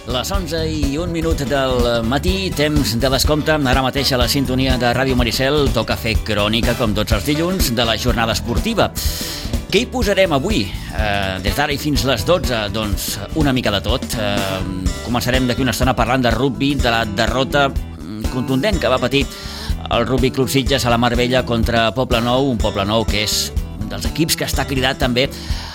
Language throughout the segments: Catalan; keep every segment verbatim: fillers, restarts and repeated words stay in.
Les onze i un minut del matí, temps de descompte, ara mateix a la sintonia de Ràdio Maricel toca fer crònica, com tots els dilluns, de la jornada esportiva. Què hi posarem avui? Eh, des d'ara i fins les dotze, doncs una mica de tot. Eh, començarem d'aquí una estona parlant de rugbi, de la derrota contundent que va patir el Rugby Club Sitges a la Marbella contra Poblenou, un Poblenou que és un dels equips que està cridat també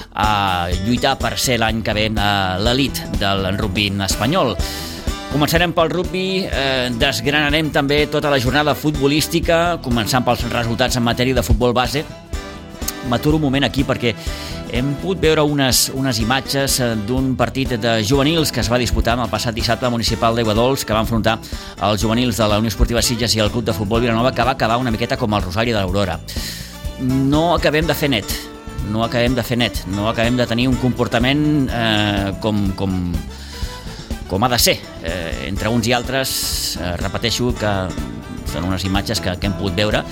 a lluitar per ser l'any que ve a l'elit del rugby espanyol. Començarem pel rugby, eh, desgranarem també tota la jornada futbolística, començant pels resultats en matèria de futbol base. M'aturo un moment aquí perquè hem pogut veure unes, unes imatges d'un partit de juvenils que es va disputar el passat dissabte municipal d'Aiguadols, que va enfrontar els juvenils de la Unió Esportiva Sitges i el Club de Futbol Vilanova, que va acabar una miqueta com el Rosari de l'Aurora. No acabem de fer net, no acabem de fer net, no acabem de tenir un comportament eh, com, com, com ha de ser. Eh, entre uns i altres, eh, repeteixo que són unes imatges que, que hem pogut veure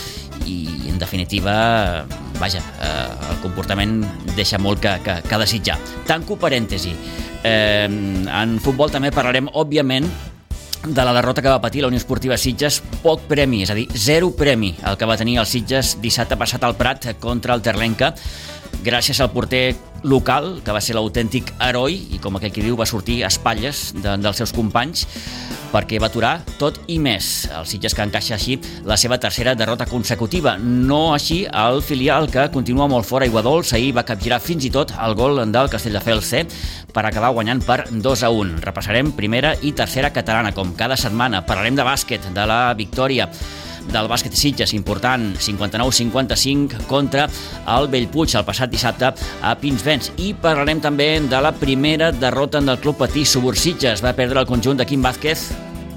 i, en definitiva, vaja, eh, el comportament deixa molt que, que, que desitjar. Tanco parèntesi. Eh, en futbol també parlarem, òbviament, de la derrota que va patir la Unió Esportiva Sitges. Poc premi, és a dir, zero premi el que va tenir el Sitges dissabte passat al Prat contra el Terlenca, gràcies al porter local, que va ser l'autèntic heroi i, com aquell que diu, va sortir a espatlles de, dels seus companys, perquè va aturar tot i més. El Sitges que encaixa així la seva tercera derrota consecutiva. No així el filial, que continua molt fora. Aiguadols ahir va capgirar fins i tot el gol del Castelldefels C per acabar guanyant per dos a un. Repassarem primera i tercera catalana, com cada setmana. Parlarem de bàsquet, de la victòria del bàsquet Sitges, important, cinquanta-nou cinquanta-cinc contra el Bellpuig el passat dissabte a Pinsbens. I parlarem també de la primera derrota del Club Patí Subur Sitges. Va perdre el conjunt de Quim Vázquez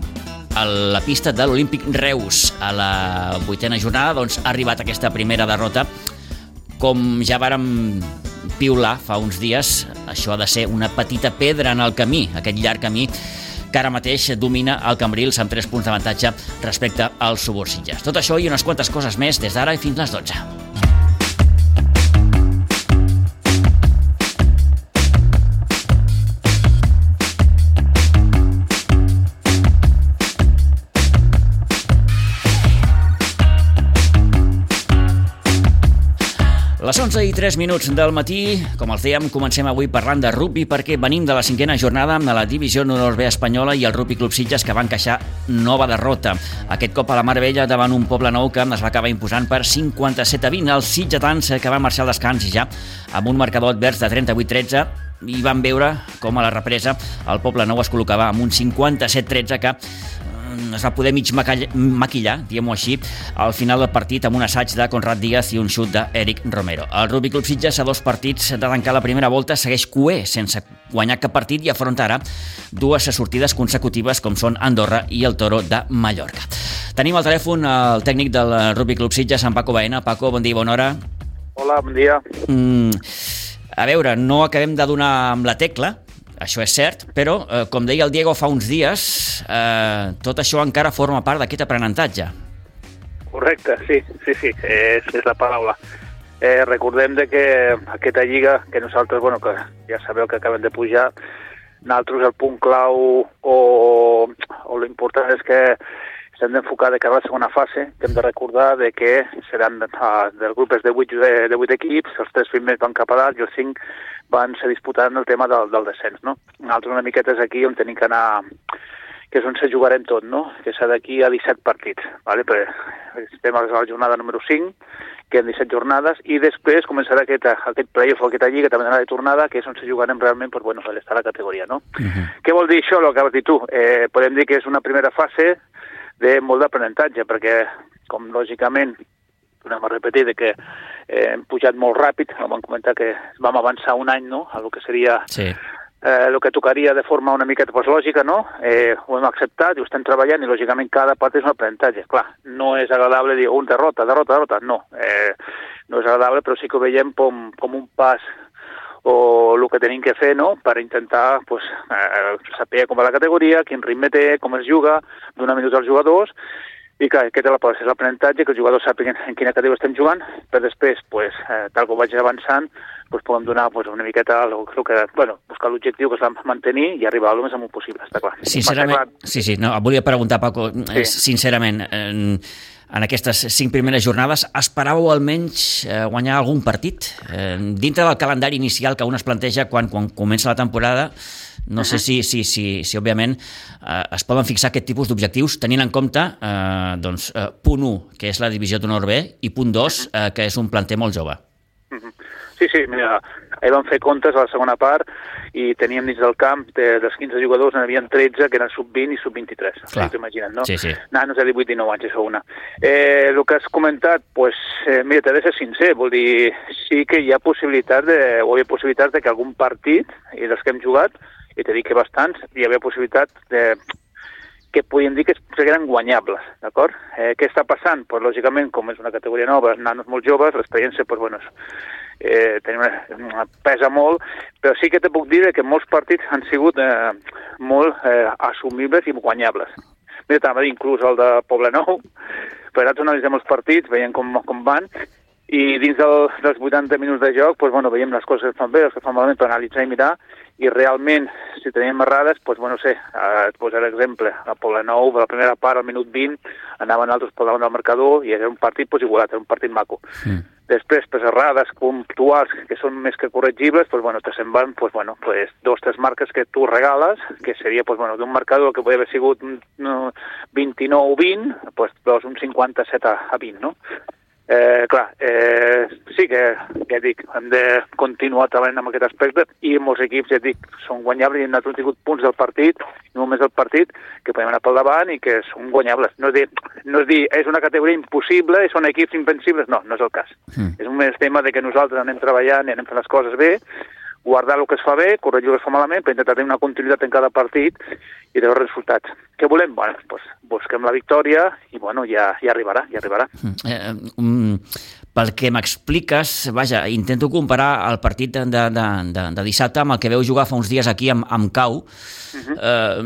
a la pista de l'Olímpic Reus. A la vuitena jornada doncs, ha arribat aquesta primera derrota. Com ja vàrem piular fa uns dies, això ha de ser una petita pedra en el camí, aquest llarg camí que ara mateix domina el Cambrils amb tres punts d'avantatge respecte al Subur Sitges. Tot això i unes quantes coses més des d'ara i fins les dotze. Les onze i tres minuts del matí, com els dèiem, comencem avui parlant de rugby perquè venim de la cinquena jornada de la divisió honor B espanyola i el Rugby Club Sitges, que va encaixar nova derrota. Aquest cop a la Marbella davant un Poblenou que es va acabar imposant per cinquanta-set a vint. Els sitgetans, que van marxar al descans ja amb un marcador advers de trenta-vuit tretze, i van veure com a la represa el Poblenou es col·locava amb un cinquanta-set tretze que es va poder mig maquillar, diguem-ho així, al final del partit amb un assaig de Conrad Díaz i un xut d'Eric Romero. El Rugby Club Sitges, a dos partits de tancar la primera volta, segueix cuer sense guanyar cap partit i afronta ara dues sortides consecutives com són Andorra i el Toro de Mallorca. Tenim al telèfon el tècnic del Rugby Club Sitges, en Paco Baena. Paco, bon dia i bona hora. Hola, bon dia. Mm, a veure, no acabem de donar amb la tecla, això és cert, però, eh, com deia el Diego fa uns dies, eh, tot això encara forma part d'aquest aprenentatge. Correcte, sí, sí, sí, és, és la paraula. Eh, recordem de que aquesta lliga, que nosaltres, bueno, que ja sabeu que acabem de pujar, nosaltres el punt clau o, o l'important és que estem d'enfocar de cara a la segona fase, que hem de recordar de que seran uh, del grup de vuit, de, de vuit equips, els tres primers van cap a dalt i els cinc van ser disputant el tema del, del descens, no? Nosaltres una miqueta és aquí on tenim que anar, que és on se jugarem tot, no? Que és d'aquí a disset partits, ¿vale? Però estem a la jornada número cinc, que en disset jornades, i després començarà aquest, aquest playoff o aquesta lliga també d'anar de tornada, que és on se jugarem realment per, bueno, per estar a la categoria, no? Uh-huh. Què vol dir això, el que has dit tu? Eh, podem dir que és una primera fase de molt d'aprenentatge, perquè, com lògicament, tornem a repetir, de que eh, hem pujat molt ràpid, vam comentar que vam avançar un any, no?, a el que seria sí. eh, el que tocaria de forma una miqueta pues, lògica, no? Eh, ho hem acceptat i ho estem treballant i, lògicament, cada part és un aprenentatge. Clar, no és agradable dir un derrota, derrota, derrota, no. Eh, no és agradable, però sí que ho veiem com, com un pas o el que tenim que fer, no?, per intentar pues, eh, saber com va la categoria, quin ritme té, com es juga, donar minuts als jugadors, i que aquest és l'aprenentatge, que els jugadors sàpiguen en quina categoria estem jugant, per després, pues, eh, tal com vaig avançant, doncs podem donar doncs, una miqueta el, el que, bueno, buscar l'objectiu que es va mantenir i arribar al més amunt possible, està clar. Sincerament, sí, sí, no, volia preguntar, Paco, sí. sincerament, en, en aquestes cinc primeres jornades, esperàveu almenys eh, guanyar algun partit? Eh, dintre del calendari inicial que un es planteja quan, quan comença la temporada, no uh-huh. sé si, si, si, si òbviament, eh, es poden fixar aquest tipus d'objectius tenint en compte eh, doncs, eh, punt u, que és la divisió d'honor B, i punt dos, eh, que és un planter molt jove. Sí, sí, mira, ahir vam fer comptes a la segona part i teníem dins del camp, de, dels quinze jugadors n'hi havia tretze que eren sub vint i sub vint-i-tres. Clar. T'ho imagines, no? Sí, sí. Nanos de divuit i dinou anys, això una. Eh, el que has comentat, pues, eh, mira, t'he de ser sincer, vol dir, sí que hi ha possibilitat de, o hi ha possibilitat de que algun partit, i dels que hem jugat, i t'he dit que bastants, hi havia possibilitat de que podríem dir que eren guanyables, d'acord? Eh, què està passant? Pues, lògicament, com és una categoria nova, nanos molt joves, l'experiència, pues, bueno, eh, tenim una, pesa molt, però sí que te puc dir que molts partits han sigut eh, molt eh, assumibles i guanyables. Mira, també inclús el de Poblenou, però nosaltres analitzem els partits, veiem com, com van, i dins del, dels vuitanta minuts de joc, pues, bueno, veiem les coses que fan bé, les que fan malament, per analitzar i mirar, i realment, si teníem errades, doncs, bueno, sé, eh, et posaré l'exemple, a Poblenou, a la primera part, al minut vint, anaven altres per davant del marcador, i era un partit pues, igualat, era un partit maco. Mm. Després, pues, errades puntuals, que són més que corregibles, pues, bueno, te se'n van pues, bueno, pues, dos o tres marques que tu regales, que seria pues, bueno, d'un marcador que podria haver sigut no, vint-i-nou vint, pues, doncs un cinquanta-set a vint, no? Eh, clar, eh, sí que, ja dic, hem de continuar treballant amb aquest aspecte i molts equips, ja dic, són guanyables i nosaltres hem tingut punts del partit, i només del partit, que podem anar pel davant i que són guanyables. No és dir, no és dir, és una categoria impossible i són equips invencibles, no, no és el cas. Mm. És un més tema de que nosaltres anem treballant i anem fent les coses bé, guardar el que es fa bé, corregir el que es fa malament, per intentar tenir una continuïtat en cada partit i veure resultats. Què volem? Bueno, doncs busquem la victòria i, bueno, ja, ja arribarà, ja arribarà. Eh, um, pel que m'expliques, vaja, intento comparar el partit de, de, de, de dissabte amb el que veu jugar fa uns dies aquí amb, amb Cau. Uh-huh.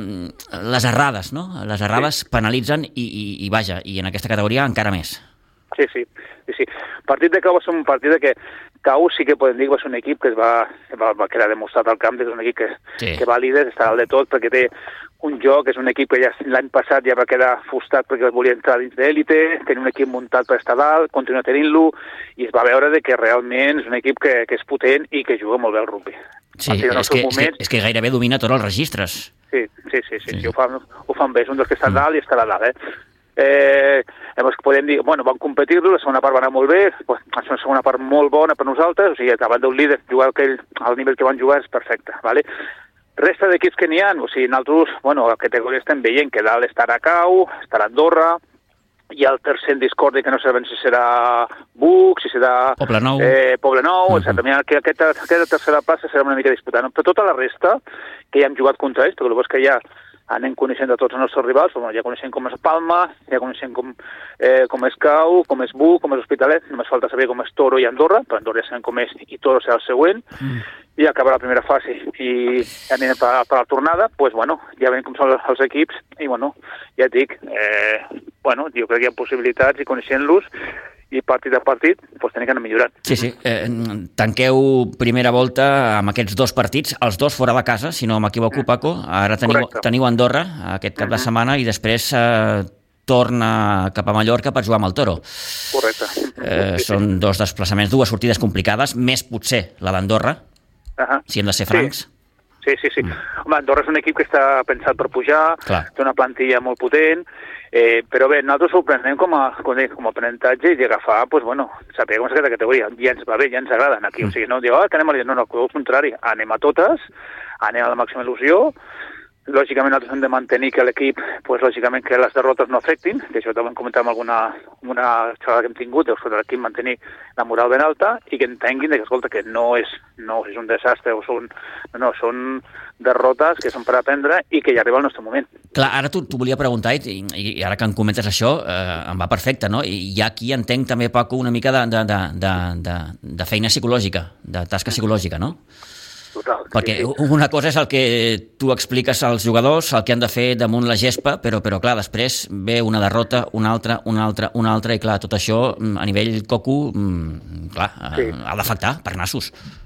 eh, les errades, no? Les errades sí. penalitzen i, i, i, vaja, i en aquesta categoria encara més. Sí, sí, sí, sí. El partit de Cau va ser un partit de que Cau sí que podem dir que va ser un equip que es va, va, va quedar demostrat al camp, que és un equip que, sí. que va líder, està dalt de tot, perquè té un joc, és un equip que ja l'any passat ja va quedar frustrat perquè volia entrar dins d'élite, tenir un equip muntat per estar dalt, continuar tenint-lo, i es va veure de que realment és un equip que, que és potent i que juga molt bé al rugby. Sí, és que, és, que, és que gairebé domina tots els registres. Sí, sí, sí, sí, sí. sí. Ho, fan, ho fan bé, és un dels que està mm. dalt i estarà dalt, eh? Eh, podem dir, bueno, van competir-lo, la segona part va anar molt bé, pues, és una segona part molt bona per nosaltres, o sigui, davant d'un líder, jugar aquell, al nivell que van jugar és perfecte, ¿vale? Resta d'equips que n'hi ha, o sigui, nosaltres, bueno, a la categoria estem veient que dalt estarà Cau, estarà Andorra, hi ha el tercer en discordi que no sabem si serà Buc, si serà Poblenou, eh, Poblenou, uh-huh. etcètera. Que aquesta, aquesta tercera plaça serà una mica disputada, no? Però tota la resta, que ja hem jugat contra ells, perquè el que hi ha anem coneixent de tots els nostres rivals, però ja coneixem com és Palma, ja coneixem com, eh, com és Cau, com és Buc, com és Hospitalet, només falta saber com és Toro i Andorra, però Andorra ja sabem com és i Toro serà el següent, mm. i acabar la primera fase i anem per, per la tornada, doncs, bueno, ja veiem com són els equips, i, bueno, ja et dic, eh, bueno, jo crec que hi ha possibilitats i coneixent-los, i partit a partit, doncs tenim que anar millorant. Sí, sí. Eh, tanqueu primera volta amb aquests dos partits, els dos fora de casa, si no m'equivoco, Paco. Ara teniu, teniu Andorra aquest cap uh-huh. de setmana i després eh, torna cap a Mallorca per jugar amb el Toro. Correcte. Eh, sí, són sí. dos desplaçaments, dues sortides complicades, més potser la d'Andorra, uh-huh. si hem de ser francs. Sí, sí, sí. Mm. Home, Andorra és un equip que està pensat per pujar, Clar. té una plantilla molt potent, eh, però bé, nosaltres ho prenem com a, com a, com a aprenentatge i agafar, doncs, bueno, saber com és aquesta categoria. Ja ens va bé, ja ens agrada aquí. Mm. O sigui, no diu, ah, que anem a dir, no, no, al contrari, anem a totes, anem a la màxima il·lusió. Lògicament, nosaltres hem de mantenir que l'equip, pues, lògicament, que les derrotes no afectin, que això també hem comentat amb alguna, alguna xerrada que hem tingut, doncs, que l'equip mantenir la moral ben alta i que entenguin que, escolta, que no és, no és un desastre, o són, no, són derrotes que són per aprendre i que ja arriba el nostre moment. Clar, ara t'ho volia preguntar, i, i ara que em comentes això, eh, em va perfecte, no? I hi ha aquí, entenc també, Paco, una mica de, de, de, de, de, de feina psicològica, de tasca psicològica, no? Total. Perquè sí, sí. una cosa és el que tu expliques als jugadors, el que han de fer damunt la gespa, però, però clar, després ve una derrota, una altra, una altra, una altra, i clar, tot això a nivell coco, clar, sí. ha d'afectar per nassos.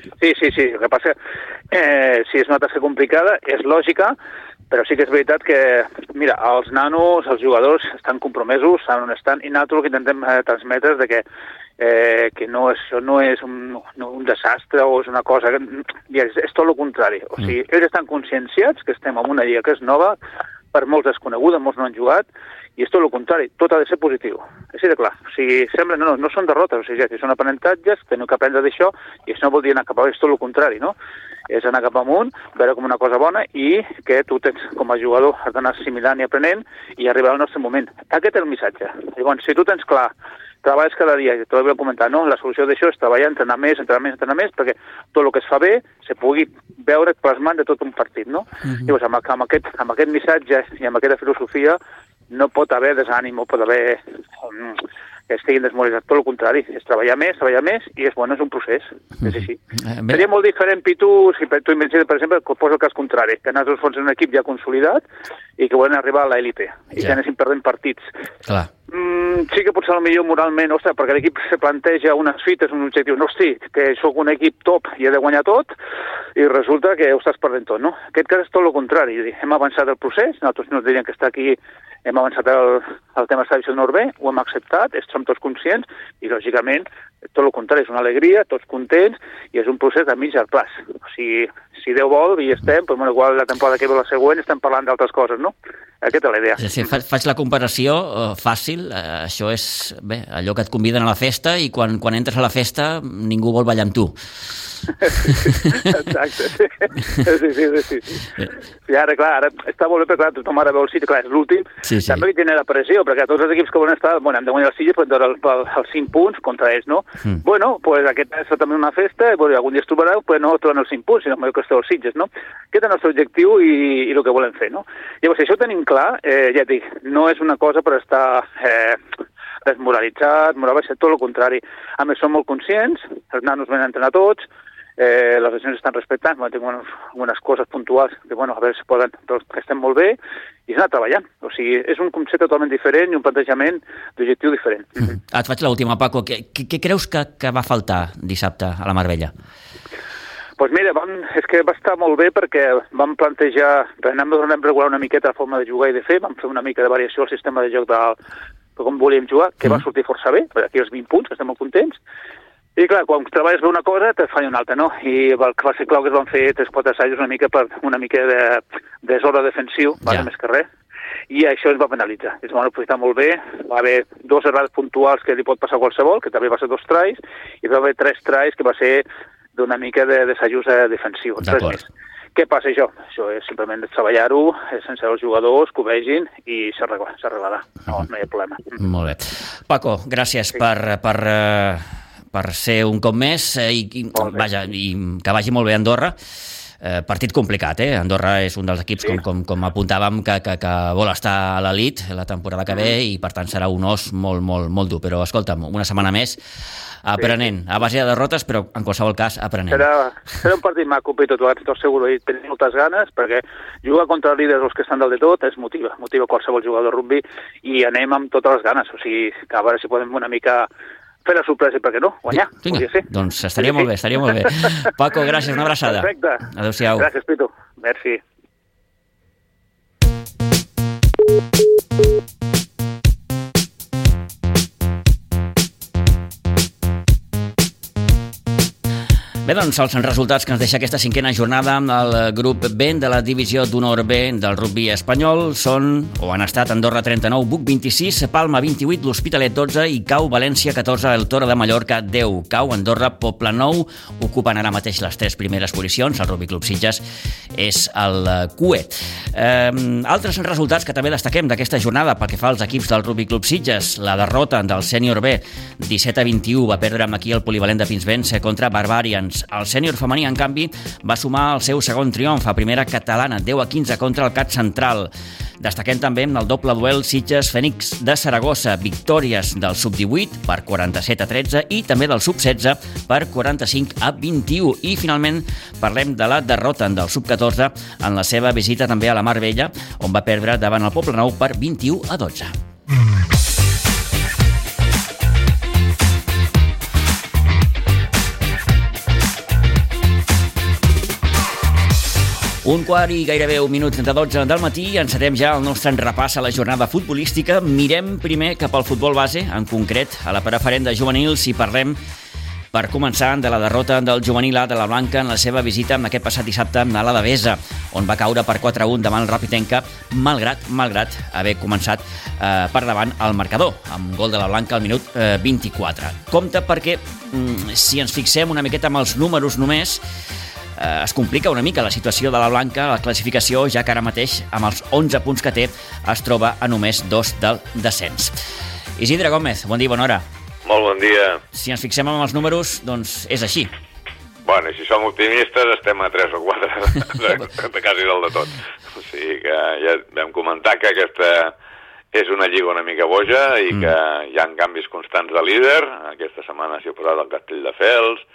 Sí, sí, sí. El que passa, eh, si és una tasca complicada, és lògica, però sí que és veritat que, mira, els nanos, els jugadors estan compromesos, saben on estan, i nosaltres el que intentem eh, transmetre és de que, eh, que no, això no és un, no, un desastre o és una cosa... Que, és, és tot el contrari. O sigui, ells estan conscienciats que estem en una lliga que és nova, per molts desconeguda, molts no han jugat, i és tot el contrari, tot ha de ser positiu. Així de clar. O sigui, sembla, no, no, no són derrotes, o sigui, són aprenentatges, teniu que aprendre d'això, i això no vol dir anar cap amunt, és tot el contrari, no? És anar cap amunt, veure com una cosa bona, i que tu tens, com a jugador, has d'anar assimilant i aprenent, i arribar al nostre moment. Aquest és el missatge. Llavors, si tu tens clar, treballes cada dia, i t'ho he comentat, no? La solució d'això és treballar, entrenar més, entrenar més, entrenar més, perquè tot el que es fa bé se pugui veure plasmant de tot un partit, no? Uh-huh. Llavors, amb, amb, aquest, amb aquest missatge i amb aquesta filosofia no pot haver desànim, no pot haver um, que estiguin desmoralitzats, tot el contrari, és treballar més, treballar més, i és, bueno, és un procés, uh-huh. és així. Uh, Seria molt diferent, Pitu, si tu imagines, per exemple, que posa el cas contrari, que nosaltres fos un equip ja consolidat i que volen arribar a l'élite, i ja. que anessin perdent partits. Clar. Mm, sí que potser millor moralment, ostres, perquè l'equip se planteja unes fites, un objectiu, no, hosti, que sóc un equip top i he de guanyar tot, i resulta que ho estàs perdent tot, no? En aquest cas és tot el contrari, hem avançat el procés, nosaltres no diríem que està aquí, hem avançat el, el tema de Divisió d'Honor B, ho hem acceptat, som tots conscients, i lògicament tot el contrari, és una alegria, tots contents, i és un procés de mig al plaç. O sigui, si Déu vol i estem, però bueno, igual la temporada que ve la següent estem parlant d'altres coses, no? Aquesta és la idea. Sí, sí, fa, faig la comparació uh, fàcil, uh, això és bé, allò que et conviden a la festa i quan, quan entres a la festa ningú vol ballar amb tu. Exacte, sí, sí, sí, sí, sí. I ara, clar, ara està molt bé, perquè clar, tothom ara veu el Sitges, clar, és l'últim, sí, sí. També hi genera pressió, perquè tots els equips que volen estar, bueno, hem de guanyar el Sitges, però els, els cinc punts contra ells, no? Mm. Bueno, pues aquest és també una festa, bueno, algun dia es trobareu, però no troben els cinc punts, sinó que esteu els Sitges, no? Aquest és el nostre objectiu i, i el que volem fer, no? Llavors, si això ho tenim clar, eh, ja et dic, no és una cosa per estar... Eh, desmoralitzat, moral baixat, tot el contrari. A més, som molt conscients, els nanos venen a entrenar tots, eh, les lesions estan respectant, bueno, tinc unes, unes coses puntuals que, bueno, a veure si poden, però que estem molt bé, i s'ha anat treballant. O sigui, és un concepte totalment diferent i un plantejament d'objectiu diferent. Mm-hmm. Ah, et faig l'última, Paco. Què, què, què creus que, que va faltar dissabte a la Marbella? Doncs pues mira, vam, és que va estar molt bé perquè vam plantejar, vam regular una miqueta la forma de jugar i de fer, vam fer una mica de variació al sistema de joc del com volíem jugar, que va sortir força bé, aquí els vint punts, que estem molt contents, i clar, quan treballes bé una cosa, te falla una altra, no? I el que va ser clau que es van fer tres quatre assajos una mica per una mica de desordre defensiu, ja. Va, més que res, i això ens va penalitzar. Ens van aprofitar molt bé, va haver dos errades puntuals que li pot passar a qualsevol, que també va ser dos tries, i va haver tres tries que va ser d'una mica de desajust defensiu. D'acord. Què passa això? Això és simplement treballar-ho sense els jugadors, que ho vegin i s'arreglarà. No, no hi ha problema. Molt bé. Paco, gràcies sí. per, per, per ser un cop més i, i, vaja, i que vagi molt bé a Andorra. Eh, partit complicat, eh? Andorra és un dels equips, sí. com, com, com apuntàvem, que, que, que vol estar a l'elit la temporada que ve i, per tant, serà un os molt, molt, molt dur. Però, escolta'm, una setmana més aprenent, sí. a base de derrotes, però en qualsevol cas aprenent. Serà, serà un partit maco, Pito, tot segur, i tenim moltes ganes, perquè jugar contra líders, els que estan dalt de tot, és motiva, motiva qualsevol jugador de rugby, i anem amb totes les ganes, o sigui, que a veure si podem una mica fer la sorpresa, perquè no, guanyar, sí, podria ser. Doncs estaria sí, molt bé, estaria molt bé. Paco, gràcies, una abraçada. Perfecte. Adéu-siau. Gràcies, Pito. Merci. Bé, doncs els resultats que ens deixa aquesta cinquena jornada al grup B de la divisió d'honor B del rugby espanyol són, o han estat, Andorra trenta-nou, Buc vint-i-sis, Palma vint-i-vuit, l'Hospitalet dotze i Cau València catorze, el Toro de Mallorca deu. Cau, Andorra, Poblenou ocupen ara mateix les tres primeres posicions, el Rugby Club Sitges és el Q E. Eh, altres resultats que també destaquem d'aquesta jornada pel que fa als equips del Rugby Club Sitges, la derrota del sènior B disset a vint-i-u, va perdre amb aquí el polivalent de Pinsbens contra Barbarians. El sènior femení, en canvi, va sumar el seu segon triomf a primera catalana, deu a quinze contra el Cat Central. Destaquem també el doble duel Sitges-Fènix de Saragossa, victòries del sub divuit per quaranta-set a tretze i també del sub setze per quaranta-cinc a vint-i-u. I finalment parlem de la derrota del sub catorze en la seva visita també a la Marbella, on va perdre davant el Poblenou per vint-i-u a dotze. Un quart i gairebé un minut de dotze del matí, encetem ja el nostre repàs a la jornada futbolística. Mirem primer cap al futbol base, en concret a la preferent de juvenils, i parlem, per començar, de la derrota del juvenil A de la Blanca en la seva visita aquest passat dissabte a la Devesa, on va caure per quatre a un davant el Rapitenca, malgrat, malgrat haver començat eh, per davant el marcador, amb gol de la Blanca al minut eh, vint-i-quatre. Compte perquè, mm, si ens fixem una miqueta amb els números només, eh, es complica una mica la situació de la Blanca a la classificació, ja que ara mateix, amb els onze punts que té, es troba a només dos del descens. Isidre Gómez, bon dia, bona hora. Molt bon dia. Si ens fixem en els números, doncs és així. Bueno, si som optimistes, estem a tres o quatre de, de quasi del de tot. O sigui que ja vam comentar que aquesta és una lliga una mica boja i mm. que hi ha canvis constants de líder. Aquesta setmana s'hi ha posat el Castelldefels.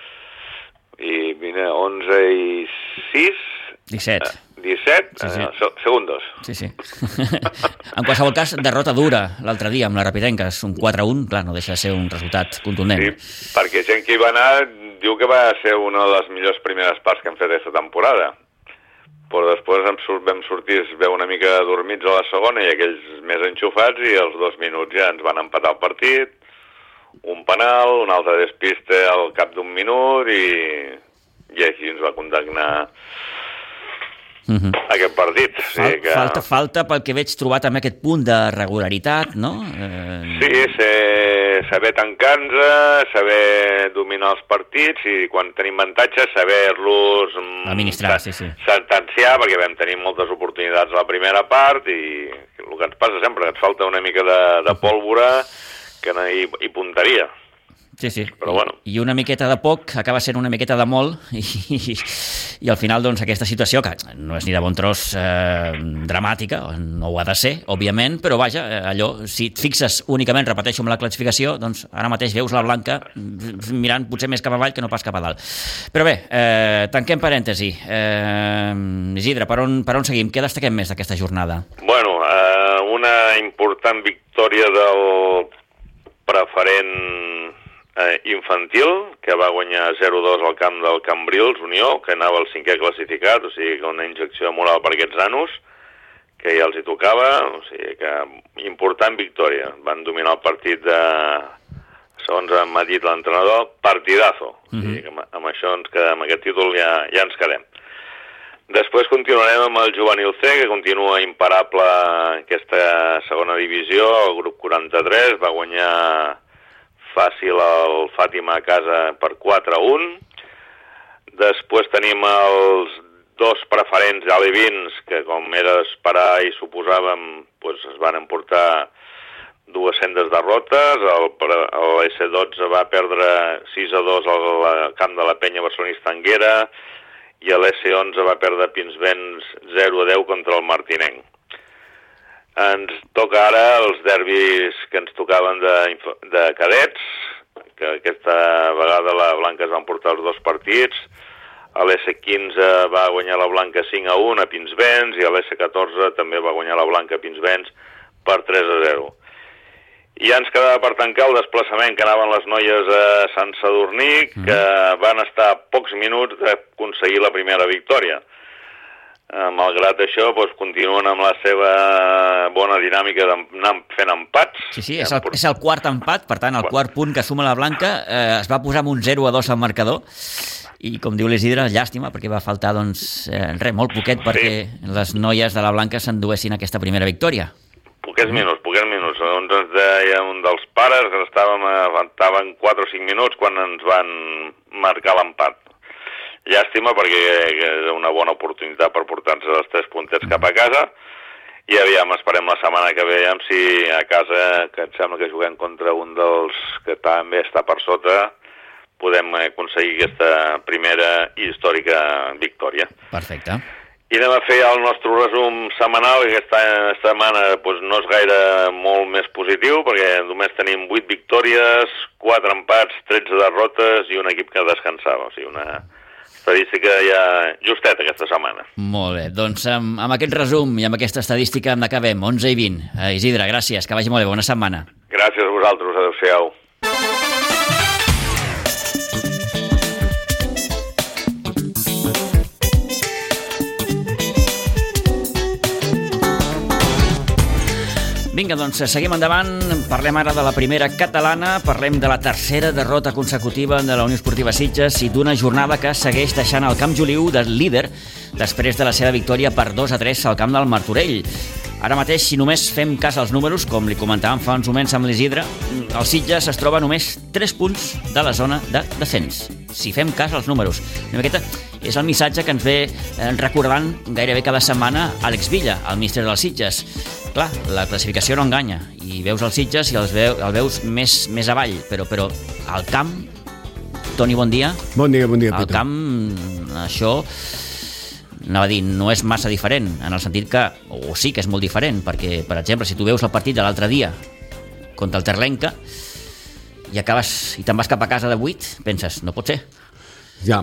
I mira, onze i sis... disset. Eh, disset, sí, sí. Eh, segundos. Sí, sí. En qualsevol cas, derrota dura l'altre dia amb la Rapidenca, és un quatre a un, clar, no deixa de ser un resultat contundent. Sí, perquè gent que hi va anar diu que va ser una de les millors primeres parts que hem fet aquesta temporada. Però després em surt, vam sortir, es veu una mica dormits a la segona i aquells més enxufats, i als dos minuts ja ens van empatar el partit, un penal, un altre despiste al cap d'un minut, i, i així ens va condemnar Uh-huh. aquest partit. O sigui que... Falta, falta, pel que veig, trobar també aquest punt de regularitat, no? Eh... Sí, ser, saber tancar-nos, saber dominar els partits, i quan tenim avantatges, saber-los administrar, sí, sí. sentenciar, perquè vam tenir moltes oportunitats a la primera part, i el que ens passa sempre, que et falta una mica de, de pólvora que no hi, hi punteria. Sí, sí, però bueno. I una miqueta de poc acaba sent una miqueta de molt, i, i, i al final, doncs, aquesta situació, que no és ni de bon tros eh, dramàtica, no ho ha de ser, òbviament, però vaja, allò, si et fixes únicament, repeteixo, amb la classificació, doncs ara mateix veus la Blanca mirant potser més cap avall que no pas cap a dalt. Però bé, eh, tanquem parèntesi. Eh, Isidre, per on, per on seguim? Què destaquem més d'aquesta jornada? Bueno, eh, una important victòria del preferent infantil, que va guanyar zero a dos al camp del Cambrils Unió, que anava al cinquè classificat, o sigui que una injecció de moral per aquests nanos, que ja els hi tocava, o sigui que important victòria. Van dominar el partit de, segons m'ha dit l'entrenador, partidazo. Mm-hmm. O sigui que amb això ens quedem, amb aquest títol ja, ja ens quedem. Després continuarem amb el Juvenil C, que continua imparable en aquesta segona divisió, el grup quaranta-tres, va guanyar fàcil el Fàtima a casa per quatre a un. Després tenim els dos preferents alevins, que com era d'esperar i suposàvem, doncs es van emportar dues sendes derrotes. El, el esse dotze va perdre sis a dos al camp de la Penya Barcelonista Anguera, i l'esse onze va perdre a Pinsbens zero a deu contra el Martinenc. Ens toca ara els derbis que ens tocaven de, de cadets, que aquesta vegada la Blanca es van portar els dos partits. L'esse quinze va guanyar la Blanca cinc a un a Pinsbens, i l'esse catorze també va guanyar la Blanca a Pinsbens per tres a zero. I ja ens quedava per tancar el desplaçament que anaven les noies a Sant Sadurní, que van estar a pocs minuts d'aconseguir la primera victòria. Malgrat això, doncs, continuen amb la seva bona dinàmica d'anar fent empats. Sí, sí, és el, és el quart empat, per tant, el quart punt que suma la Blanca, eh, es va posar amb un zero a dos al marcador, i com diu l'Isidre, llàstima, perquè va faltar, doncs, eh, res, molt poquet perquè sí. les noies de la Blanca s'enduessin aquesta primera victòria. Poquets minuts, poquets minuts. Doncs ens deia un dels pares que estàvem, avançaven quatre o cinc minuts quan ens van marcar l'empat. Llàstima, perquè és una bona oportunitat per portar-nos els tres puntets cap a casa, i aviam, esperem la setmana que ve, si a casa, que em sembla que juguem contra un dels que també està per sota, podem aconseguir aquesta primera i històrica victòria. Perfecte. I anem a fer el nostre resum setmanal, que aquesta setmana doncs, no és gaire molt més positiu, perquè només tenim vuit victòries, quatre empats, tretze derrotes i un equip que descansava, o sigui, una estadística ja justeta aquesta setmana. Molt bé, doncs amb, amb aquest resum i amb aquesta estadística en acabem, onze i vint. Eh, Isidre, gràcies, que vagi molt bé, bona setmana. Gràcies a vosaltres, adeu-siau. Vinga, doncs seguim endavant. Parlem ara de la primera catalana, parlem de la tercera derrota consecutiva de la Unió Esportiva Sitges i d'una jornada que segueix deixant el Camp Joliu de líder després de la seva victòria per dos a tres al camp del Martorell. Ara mateix, si només fem cas als números, com li comentàvem fa uns moments amb l'Isidre, el Sitges es troba només tres punts de la zona de descens. Si fem cas als números. Aquest és el missatge que ens ve recordant gairebé cada setmana Àlex Villa, el míster dels Sitges. Clar, la classificació no enganya, i veus els Sitges i els veu, el veus més, més avall, però, però al camp, Toni, bon dia. Bon dia, bon dia, Al Peter. camp, això, anava a dir, no és massa diferent, en el sentit que, o sí que és molt diferent, perquè, per exemple, si tu veus el partit de l'altre dia contra el Terlenca i acabes i te'n vas cap a casa de vuit, penses, no pot ser. Ja.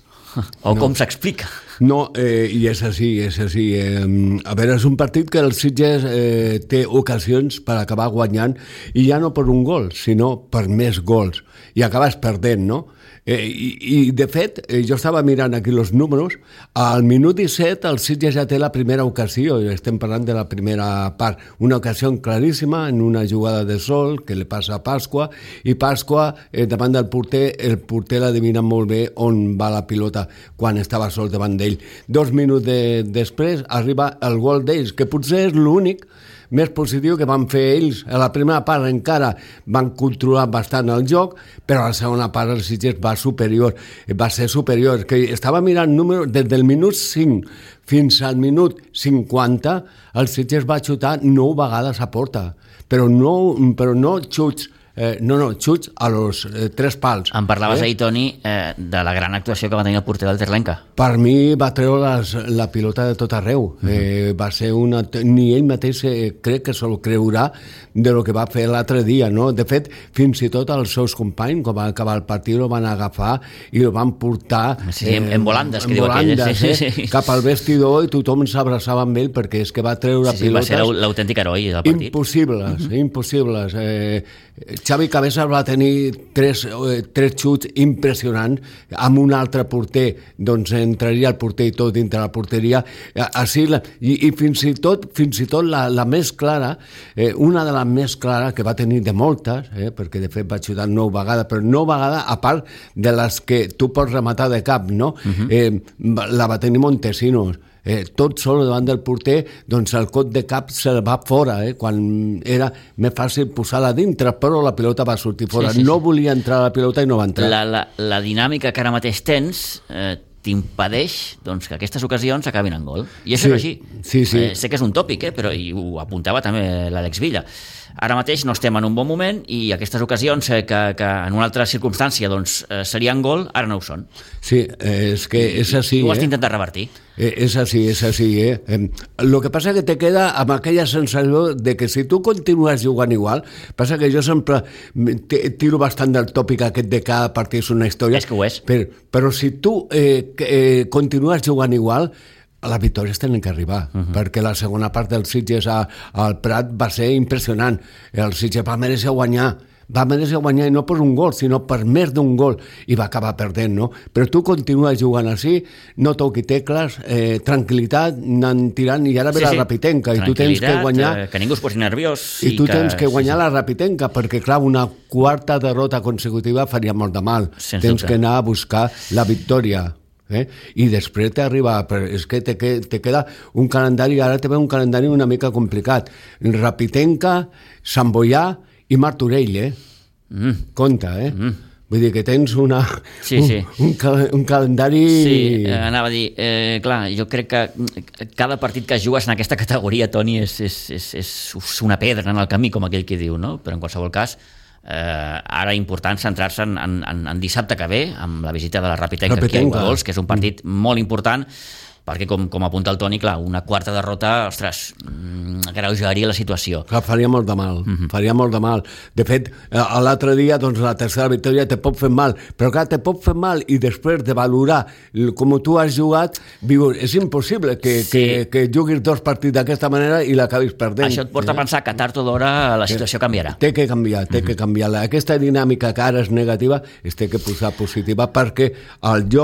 O No. com s'explica? No, eh, i és així, és així. Eh, a veure, és un partit que el Sitges eh, té ocasions per acabar guanyant, i ja no per un gol, sinó per més gols, i acabes perdent, no? Eh, i, I, de fet, eh, jo estava mirant aquí els números, al minut disset el Sitges ja té la primera ocasió, estem parlant de la primera part, una ocasió claríssima en una jugada de sol que li passa a Pasqua, i Pasqua, eh, davant del porter, el porter l'adivina molt bé on va la pilota quan estava sol davant d'ell. Dos minuts de, després arriba el gol d'ells, que potser és l'únic més positiu que van fer ells. A la primera part encara van controlar bastant el joc, però a la segona part el Sitges va superior, va ser superior, que estava mirant números, des del minut cinc fins al minut cinquanta, el Sitges va xutar nou vegades a porta, però no, però no xuts, Eh, no, no, xuts a los eh, tres pals. Em parlaves eh? ahir, Toni, eh, de la gran actuació que va tenir el porter del Terlenca. Per mi va treure les, la pilota de tot arreu. Uh-huh. eh, va ser una... Ni ell mateix eh, crec que se'l creurà de lo que va fer l'altre dia, no? De fet, fins i tot els seus companys, quan va acabar el partit, el van agafar i el van portar... Sí, sí, en, en volandes, que en diu aquell. volandes, Sí, eh? sí, sí. Cap al vestidor, i tothom s'abraçava amb ell perquè és que va treure Sí, sí, va pilotes... ser l'autèntic heroi del partit. Impossibles, uh-huh. impossibles. Eh, Xavi Cabezas va tenir tres, eh, tres xuts impressionants, amb un altre porter, doncs entraria el porter i tot dintre la porteria. Eh, així, la, i, i fins i tot, fins i tot la, la més clara, eh, una de les més clares que va tenir de moltes, eh, perquè de fet va xutar nou vegades, però nou vegades a part de les que tu pots rematar de cap, no? Uh-huh. eh, la va tenir Montesinos. Eh, tot sol davant del porter, doncs el cot de cap se va fora, eh, quan era més fàcil posar-la dintre, però la pilota va sortir fora. Sí, sí, sí. No volia entrar a la pilota i no va entrar. La, la, la dinàmica que ara mateix tens eh, t'impedeix doncs, que aquestes ocasions acabin en gol. I això Sí, és així. sí, sí. Eh, sé que és un tòpic, eh, però i ho apuntava també l'Àlex Villa. Ara mateix no estem en un bon moment i aquestes ocasions eh, que, que en una altra circumstància doncs, eh, serien gol, ara no ho són. Sí, eh, és que és així. I ho has eh? d'intentar revertir. Eh, és així, és així. Eh? Eh, lo que passa que te queda amb aquella sensació de que si tu continues jugant igual, passa que jo sempre tiro bastant del tòpic aquest de cada partit és una història. És que ho és. Però, però si tu eh, eh, continues jugant igual, les victòries tenen que arribar, uh-huh. perquè la segona part del Sitges a, al Prat va ser impressionant. El Sitges va mereixer guanyar, va mereixer guanyar i no per un gol, sinó per més d'un gol, i va acabar perdent, no? Però tu continues jugant així, no toqui tecles, eh, tranquil·litat, anant tirant, i ara ve Sí, la sí. Rapitenca, i tu tens que guanyar... eh, que ningú es posi nerviós. I tu que, tens que guanyar sí, la Rapitenca, perquè, clar, una quarta derrota consecutiva faria molt de mal. Sens Tens dubte. que anar a buscar la victòria. Eh? I després t'arriba, però és que te, que, te queda un calendari, ara te ve un calendari una mica complicat. Rapitenca, Sant Boià i Martorell, eh? Mm. Compte, eh? Mm. Vull dir que tens una, Sí, sí. Un, un, cal- un calendari... Sí, eh, anava a dir, eh, clar, jo crec que cada partit que jugues en aquesta categoria, Toni, és, és, és, és una pedra en el camí, com aquell que diu, no? Però en qualsevol cas, eh, ara important centrar-se en, en, en dissabte que ve, amb la visita de la Rapitenca aquí a Iguadols, que és un partit molt important, perquè, com, com apunta el Toni, clar, una quarta derrota, ostres, agreujaria la situació. Clar, faria molt de mal, uh-huh. faria molt de mal. De fet, eh, l'altre dia, doncs, la tercera victòria te pot fer mal, però clar, te pot fer mal i després de valorar com tu has jugat, diu, és impossible que, Sí. que, que juguis dos partits d'aquesta manera i l'acabis perdent. Això et porta a pensar que tard o d'hora la situació canviarà. Té que canviar, té uh-huh. que canviar. Aquesta dinàmica que ara és negativa es té que posar positiva, perquè el joc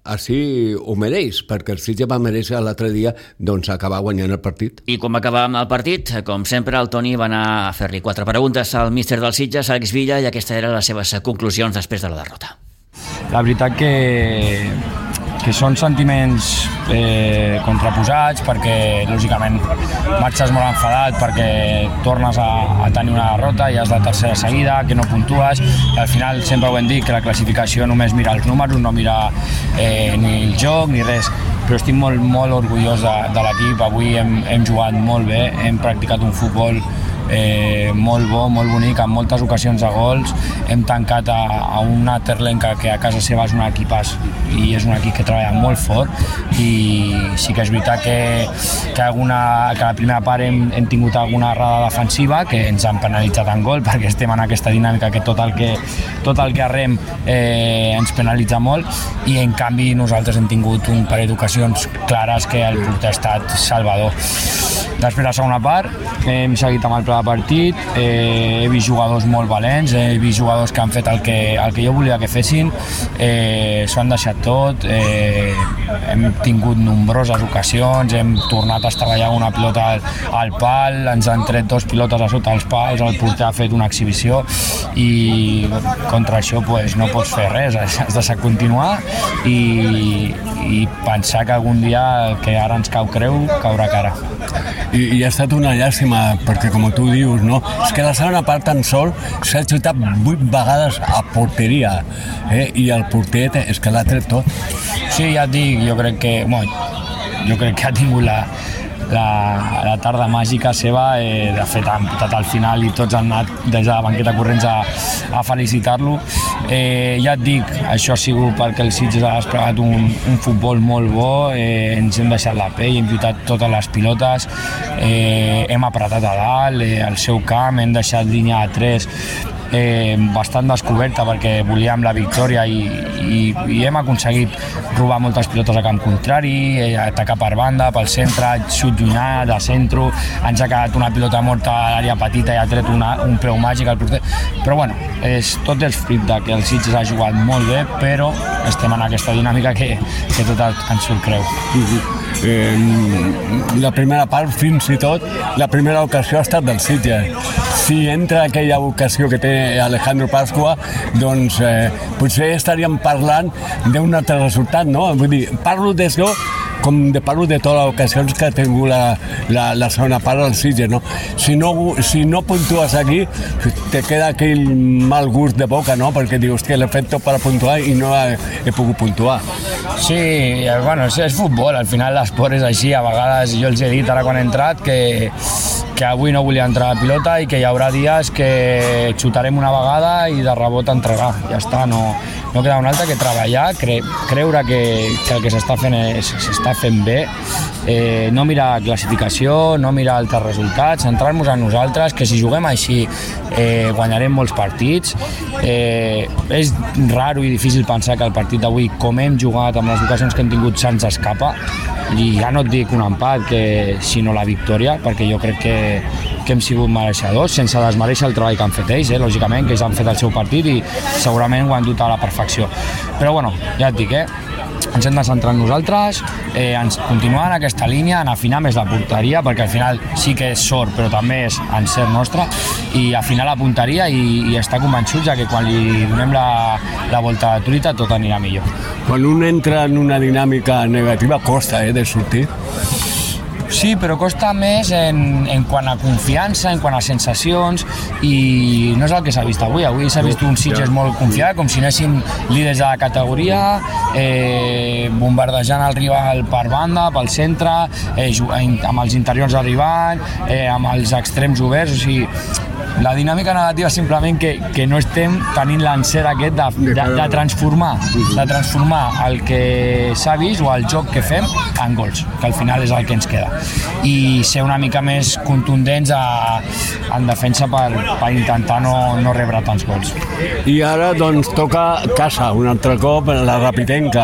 així ho mereix, perquè el Sitges va mereixer l'altre dia doncs, acabar guanyant el partit. I com va acabar amb el partit, com sempre, el Toni va anar a fer-li quatre preguntes al míster del Sitges, Àlex Villa, i aquestes eren les seves conclusions després de la derrota. La veritat que, que són sentiments eh, contraposats, perquè lògicament marxes molt enfadat perquè tornes a, a tenir una derrota i has de tercera seguida, que no puntues, i al final sempre ho hem dit, que la classificació només mira els números, no mira eh, ni el joc ni res, però estic molt, molt orgullós de, de l'equip. Avui hem, hem jugat molt bé, hem practicat un futbol Eh, molt bo, molt bonic, amb moltes ocasions de gols. Hem tancat a, a una Terlenca que a casa seva és un equipàs i és un equip que treballa molt fort, i sí que és veritat que, que, alguna, que a la primera part hem, hem tingut alguna errada defensiva que ens han penalitzat en gol, perquè estem en aquesta dinàmica que tot el que, tot el que arrem eh, ens penalitza molt, i en canvi nosaltres hem tingut un parell d'ocasions clares que el porter ha estat salvador. Després de la segona part hem seguit amb el pla de partit, eh, he vist jugadors molt valents, he vist jugadors que han fet el que, el que jo volia que fessin, eh, s'ho han deixat tot, eh, hem tingut nombroses ocasions, hem tornat a estavellar una pilota al, al pal, ens han tret dos pilotes a sota els pals, el porter ha fet una exhibició, i contra això pues, no pots fer res, has de continuar i, i pensar que algun dia el que ara ens cau creu caurà cara. I, i ha estat una llàstima, perquè com tu dius, no? És que la segona part tan sol s'ha xutat vuit vegades a porteria, eh? I el porter és que l'ha tret tot. Sí, ja et dic, jo crec que, bueno, jo crec que ha tingut la, la, la tarda màgica seva, eh, de fet han putat al final i tots han anat des de la banqueta corrents a, a felicitar-lo. Eh, ja et dic, això ha sigut perquè el Sitges ha desplegat un, un futbol molt bo, eh, ens hem deixat la pell, hem lluitat totes les pilotes, eh, hem apretat a dalt, eh, al seu camp, hem deixat línia a tres eh, bastant descoberta perquè volíem la victòria, i, i, i hem aconseguit robar moltes pilotes a camp contrari, eh, atacar per banda, pel centre, xut llunyà, de centre, ens ha quedat una pilota morta a l'àrea petita i ha tret una, un preu màgic al porter, però bueno, és tot el fruit de que el Sitges ha jugat molt bé, però estem en aquesta dinàmica que, que tot ens surt creu. Eh, la primera part, fins i tot, la primera ocasió ha estat del Sitges. Si entra aquella ocasió que té Alejandro Pascua, doncs eh, potser estaríem parlant d'un altre resultat, no? Vull dir, parlo d'això com de parlo de totes les ocasions que ha tingut la, la, la segona part del Sitges, no? Si no, si no puntues aquí, te queda aquell mal gust de boca, no? Perquè dius que l'he fet tot per puntuar i no he, he pogut puntuar. Sí, bueno, és, és futbol, al final l'esport és així, a vegades jo els he dit ara quan he entrat que, que avui no volia entrar a pilota i que hi haurà dies que xutarem una vegada i de rebot entregar, ja està, no, no queda una altra que treballar, cre, creure que, que el que s'està fent és, s'està fent bé, eh, no mirar classificació, no mirar altres resultats, centrar-nos en nosaltres, que si juguem així eh, guanyarem molts partits. Eh, és raro i difícil pensar que el partit d'avui, com hem jugat amb les ocasions que hem tingut, se'ns escapa, i ja no et dic un empat, que, sinó la victòria, perquè jo crec que, que hem sigut mereixedors, sense desmereixer el treball que han fet ells, eh, lògicament, que ells han fet el seu partit i segurament ho han dut a la perfecció. Però bueno, ja et dic, eh, ens hem de centrar en nosaltres, eh, ens continuar en aquesta línia, en afinar més la porteria, perquè al final sí que és sort, però també és encert nostre, i afinar la punteria i, i estar convençuts que quan li donem la, la volta a la truita tot anirà millor. Quan un entra en una dinàmica negativa costa eh, de sortir. Sí, però costa més en, en quant a confiança, en quant a sensacions, i no és el que s'ha vist avui. Avui s'ha vist un Sitges molt confiat, com si anéssim líders de la categoria, eh, bombardejant el rival per banda, pel centre, eh, amb els interiors arribant, eh, amb els extrems oberts, o sigui, la dinàmica negativa és simplement que, que no estem tenint l'encert aquest de, de, de transformar de transformar el que s'ha vist o el joc que fem en gols, que al final és el que ens queda, i ser una mica més contundents a, en defensa per, per intentar no, no rebre tants gols. I ara doncs toca casa un altre cop, la Rapitenca,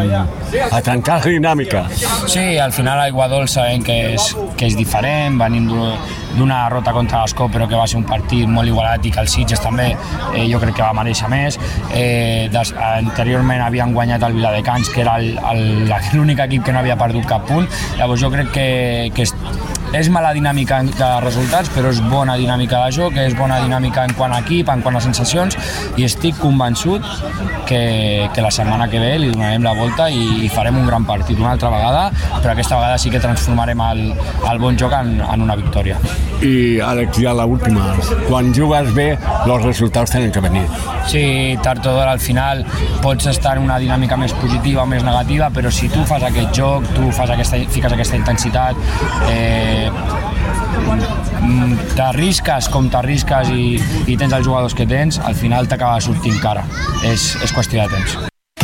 a trencar la dinàmica. Sí, al final Aiguadols sabem que és, que és diferent, venim d'una derrota contra l'Escó, però que va ser un partit molt igualat i que el Sitges també eh, jo crec que va mereixer més. Eh, des, anteriorment havien guanyat el Viladecans, que era l'únic equip que no havia perdut cap punt. Llavors jo crec que, que és, és mala dinàmica de resultats, però és bona dinàmica de joc, és bona dinàmica en quant a equip, en quant a sensacions, i estic convençut que, que la setmana que ve li donarem la volta i, i farem un gran partit una altra vegada, però aquesta vegada sí que transformarem el, el bon joc en, en una victòria. I Àlex, ja l'última, quan jugues bé els resultats tenen que venir. Sí, tard o d'hora al final pots estar en una dinàmica més positiva o més negativa, però si tu fas aquest joc, tu fas aquesta, fiques aquesta intensitat, eh, t'arrisques com t'arrisques i, i tens els jugadors que tens, al final t'acaba sortint cara. És, és qüestió de temps.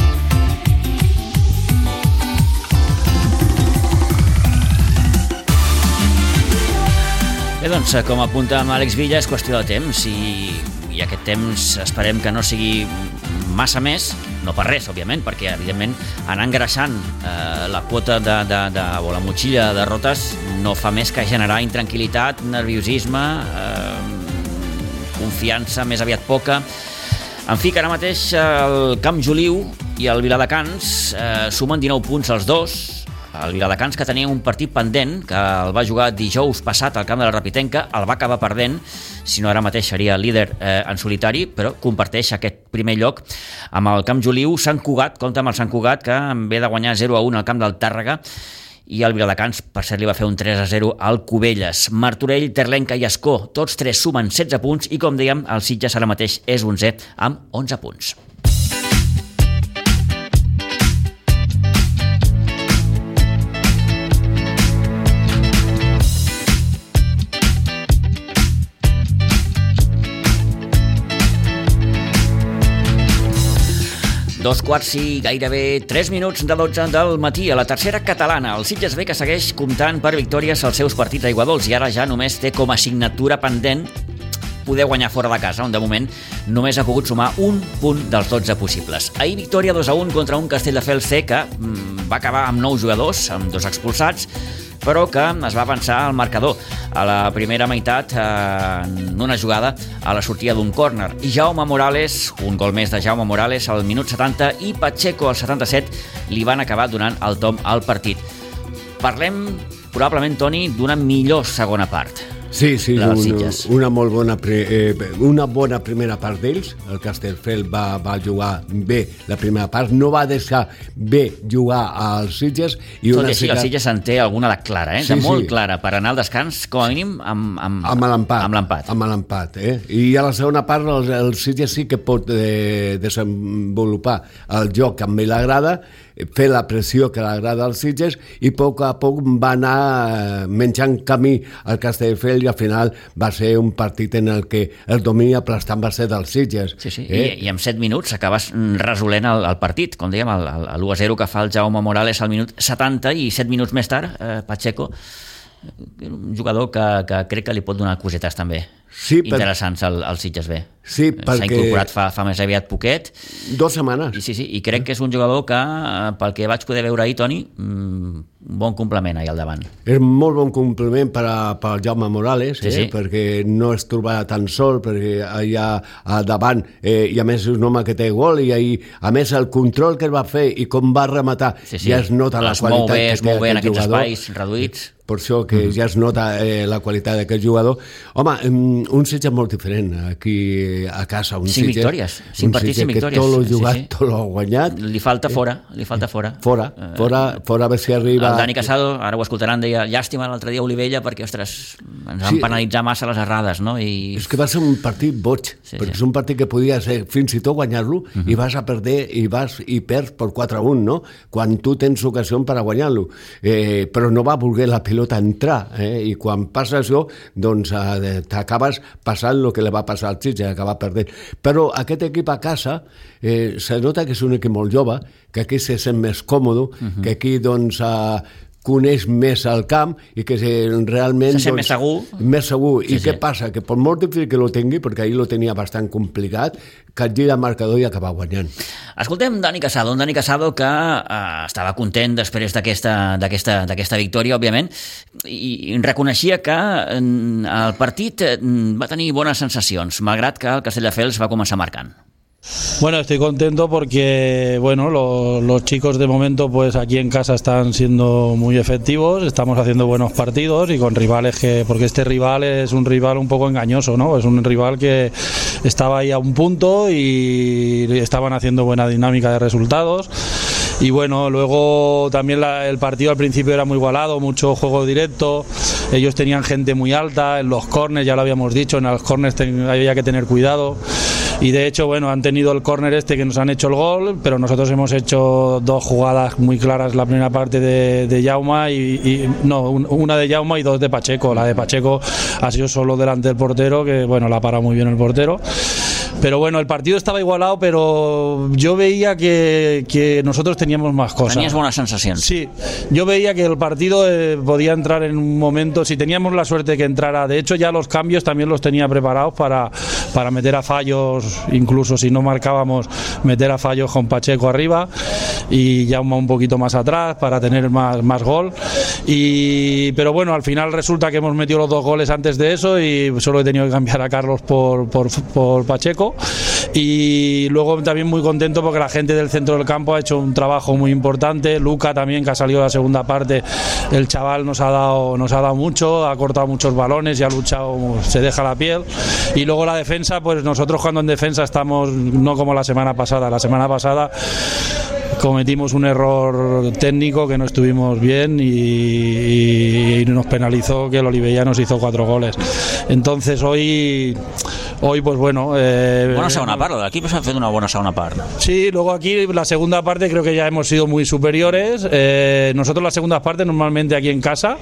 Bé, doncs, com apunta amb Àlex Villa, és qüestió de temps i, i aquest temps esperem que no sigui massa més, no per res, òbviament, perquè, evidentment, anar engreixant eh, la quota de, de, de, o la motxilla de derrotes no fa més que generar intranquil·litat, nerviosisme, eh, confiança més aviat poca. En fi, que ara mateix el Camp Joliu i el Viladecans eh, sumen dinou punts els dos. El Viladecans, que tenia un partit pendent, que el va jugar dijous passat al camp de la Rapitenca, el va acabar perdent, si no ara mateix seria líder eh, en solitari, però comparteix aquest primer lloc amb el Camp Joliu. Sant Cugat, compta amb el Sant Cugat, que en ve de guanyar zero a un al camp del Tàrrega, i el Viladecans, per cert, li va fer un tres a zero al Cubelles. Martorell, Terlenca i Ascó, tots tres sumen setze punts, i com dèiem, el Sitges ara mateix és onzè amb onze punts. Dos quarts i gairebé tres minuts de dotze del matí. A la tercera catalana, el Sitges B, que segueix comptant per victòries als seus partits aiguadols i ara ja només té com a assignatura pendent poder guanyar fora de casa, on de moment només ha pogut sumar un punt dels dotze possibles. Ahir victòria dos a un contra un Castelldefels C que mm, va acabar amb nou jugadors, amb dos expulsats, però que es va avançar al marcador a la primera meitat eh, en una jugada a la sortida d'un córner. I Jaume Morales, un gol més de Jaume Morales al minut setanta, i Pacheco al setanta-set li van acabar donant el tom al partit. Parlem probablement, Toni, d'una millor segona part. Sí, sí, una, una molt bona, pre, eh, una bona primera part d'ells. El Castelldefels va, va jugar bé la primera part, no va deixar bé jugar als Sitges. I Tot una i així, el Sitges en té alguna de clara, eh? Sí, de molt sí. clara, per anar al descans, com a mínim, amb, amb, amb l'empat. Amb l'empat. Amb l'empat, eh? I a la segona part el, el Sitges sí que pot eh, desenvolupar el joc que a mi l'agrada, fer la pressió que l'agrada als Sitges, i a poc a poc va anar menjant camí al Castelldefels, i al final va ser un partit en el que el domini aplastant va ser dels Sitges. Sí, sí, eh? I, i en set minuts acabes resolent el, el partit, com dèiem, l'u a zero que fa el Jaume Morales al minut setanta, i set minuts més tard, eh, Pacheco, un jugador que, que crec que li pot donar cosetes també sí, per... interessants al, al Sitges B. Sí, perquè... S'ha incorporat fa, fa més aviat poquet. Dos setmanes. I, sí, sí, i crec que és un jugador que, pel que vaig poder veure ahir, Toni, un bon complement ahir al davant. És molt bon complement per, a, per al Jaume Morales, sí, eh? sí. perquè no es trobarà tan sol, perquè allà al davant, eh, i a més és un home que té gol, i ahir, a més el control que va fer i com va rematar, sí, sí. ja es nota la es qualitat bé, que té aquest jugador. Es mou bé en aquests jugador. espais reduïts. Per això que mm. ja es nota eh, la qualitat d'aquest jugador. Home, un Sitges molt diferent aquí a casa. Un cinc Sitges, victòries, cinc partits, cinc victòries. Que tot l'ha jugat, sí, sí. tot l'ha guanyat. Li falta fora, li falta fora. Fora, fora, fora a veure si arriba... El Dani Casado, ara ho escoltaran, deia llàstima l'altre dia a Olivella perquè, ostres, ens van sí. penalitzar massa les errades, no? I... És que va ser un partit boig, sí, perquè sí. és un partit que podia ser fins i tot guanyar-lo, uh-huh. i vas a perder i vas i perds per quatre a un, no? Quan tu tens ocasió per a guanyar-lo. Eh, però no va voler la pilota entrar, eh? I quan passa això, doncs eh, t'acabes passant el que li va passar al Sitges, acabar perdent. Però aquest equip a casa eh, se nota que és un equip molt jove, que aquí se sent més còmode, uh-huh. que aquí doncs eh, coneix més el camp i que realment... Se sent doncs, més segur. Més segur. Sí, I sí. què passa? Que per molt difícil que lo tingui, perquè ahir lo tenia bastant complicat, que et gira el marcador i acaba guanyant. Escoltem Dani Casado, un Dani Casado que eh, estava content després d'aquesta d'aquesta d'aquesta victòria, òbviament, i, i reconeixia que en, el partit eh, va tenir bones sensacions, malgrat que el Castelldefels va començar marcant. Bueno, estoy contento porque bueno, lo, los chicos de momento pues aquí en casa están siendo muy efectivos, estamos haciendo buenos partidos y con rivales que, porque este rival es un rival un poco engañoso, ¿no? Es un rival que estaba ahí a un punto y estaban haciendo buena dinámica de resultados. Y bueno, luego también la, el partido al principio era muy igualado, mucho juego directo, ellos tenían gente muy alta, en los córners, ya lo habíamos dicho, en los córners ten, había que tener cuidado. Y de hecho, bueno, han tenido el córner este que nos han hecho el gol, pero nosotros hemos hecho dos jugadas muy claras, la primera parte de, de Jauma y, y no, una de Jauma y dos de Pacheco. La de Pacheco ha sido solo delante del portero, que bueno, la ha parado muy bien el portero. Pero bueno, el partido estaba igualado, pero yo veía que, que nosotros teníamos más cosas. Tenías buenas sensaciones. Sí, yo veía que el partido eh, podía entrar en un momento, si teníamos la suerte que entrara, de hecho ya los cambios también los tenía preparados para, para meter a Fallos, incluso si no marcábamos, meter a Fallos con Pacheco arriba y Jaume un poquito más atrás para tener más, más gol. Y, pero bueno, al final resulta que hemos metido los dos goles antes de eso y solo he tenido que cambiar a Carlos por, por, por Pacheco. Y luego también muy contento porque la gente del centro del campo ha hecho un trabajo muy importante. Luca también, que ha salido la segunda parte, el chaval nos ha dado nos ha dado mucho, ha cortado muchos balones y ha luchado, se deja la piel. Y luego la defensa, pues nosotros cuando en defensa estamos no como la semana pasada. La semana pasada cometimos un error técnico que no estuvimos bien y, y nos penalizó que el Olivella nos hizo cuatro goles. Entonces hoy hoy pues bueno eh, bona segona part, l'equip s'ha fet una bona segona part. Sí, luego aquí la segunda parte creo que ya hemos sido muy superiores. Eh, nosotros las segundas partes normalmente aquí en casa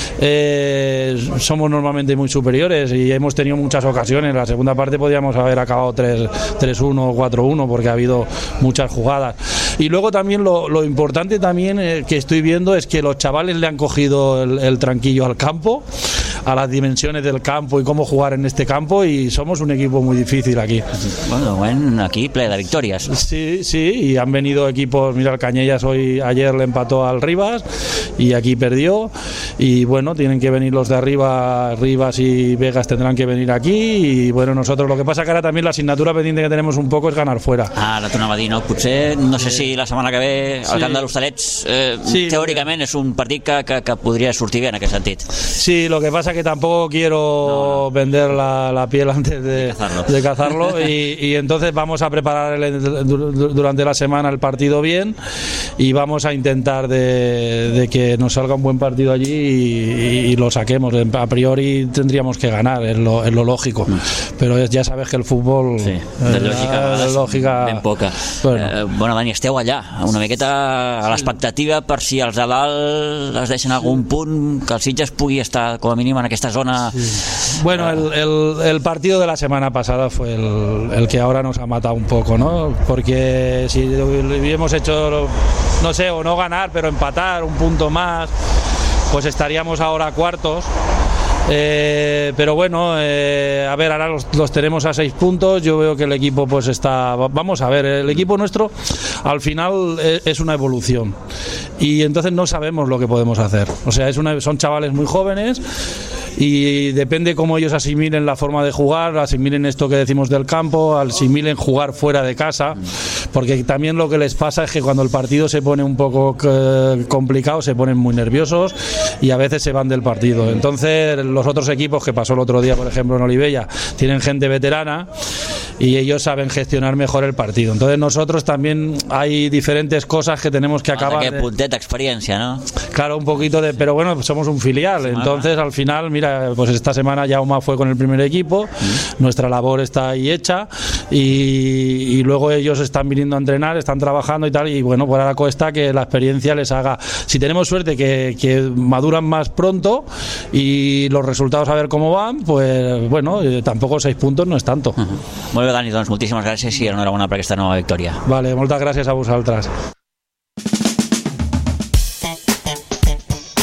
eh, somos normalmente muy superiores y hemos tenido muchas ocasiones. La segunda parte podíamos haber acabado tres uno o cuatro uno porque ha habido muchas jugadas. Y luego también lo, lo importante también eh, que estoy viendo es que los chavales le han cogido el, el tranquillo al campo, a las dimensiones del campo y cómo jugar en este campo, y somos un equipo muy difícil aquí. Bueno, bueno, aquí ple de victorias. Sí, sí, y han venido equipos, mira, el Cañellas hoy, ayer le empató al Rivas y aquí perdió, y bueno, tienen que venir los de arriba, Rivas y Vegas tendrán que venir aquí, y bueno, nosotros lo que pasa que ahora también la asignatura pendiente que tenemos un poco es ganar fuera. Ah, ara t'anava a dir, no? Potser, no sé si la setmana que ve el sí. camp de l'Hostalets eh, sí, teòricament és un partit que, que, que podria sortir bé en aquest sentit. Sí, lo que pasa que tampoco quiero no, no. vender la, la piel antes de, de cazarlo, de cazarlo y, y entonces vamos a preparar el, durante la semana el partido bien y vamos a intentar de, de que nos salga un buen partido allí y, y lo saquemos. A priori tendríamos que ganar, es lo, es lo lógico, mm. pero ya sabes que el fútbol sí, de lògica, de lògica ben poca. Bueno. Eh, bueno, Dani, esteu allà, una miqueta a l'expectativa per si els de dalt es deixen algun punt, que el Sitges pugui estar com a mínim en aquesta zona. Sí. Bueno, el, el, el partido de la semana pasada fue el, el que ahora nos ha matado un poco, ¿no? Porque si hubiéramos hecho, no sé, o no ganar, pero empatar un punto más, pues estaríamos ahora cuartos. Eh, pero bueno, eh, a ver, ahora los, los tenemos a seis puntos. Yo veo que el equipo pues está, vamos a ver, el equipo nuestro al final es, es una evolución y entonces no sabemos lo que podemos hacer. O sea, es una, son chavales muy jóvenes y depende cómo ellos asimilen la forma de jugar, asimilen esto que decimos del campo, asimilen jugar fuera de casa, porque también lo que les pasa es que cuando el partido se pone un poco eh, complicado se ponen muy nerviosos y a veces se van del partido. Entonces los otros equipos, que pasó el otro día por ejemplo en Olivella, tienen gente veterana y ellos saben gestionar mejor el partido. Entonces nosotros también hay diferentes cosas que tenemos que acabar. Aquest puntet d'experiència, ¿no? Claro, un poquito de, pero bueno, somos un filial, entonces al final, mira, pues esta semana Jaume fue con el primer equipo, mm. nuestra labor está ahí hecha y, y luego ellos están viniendo a entrenar, están trabajando y tal, y bueno, por ahora cuesta que la experiencia les haga, si tenemos suerte que, que maduran más pronto y los resultados a ver cómo van, pues bueno, eh, tampoco seis puntos no es tanto. Uh-huh. Molt bé, Dani, doncs moltíssimes gràcies i enhorabona per aquesta nova victòria. Vale, moltes gràcies a vosaltres.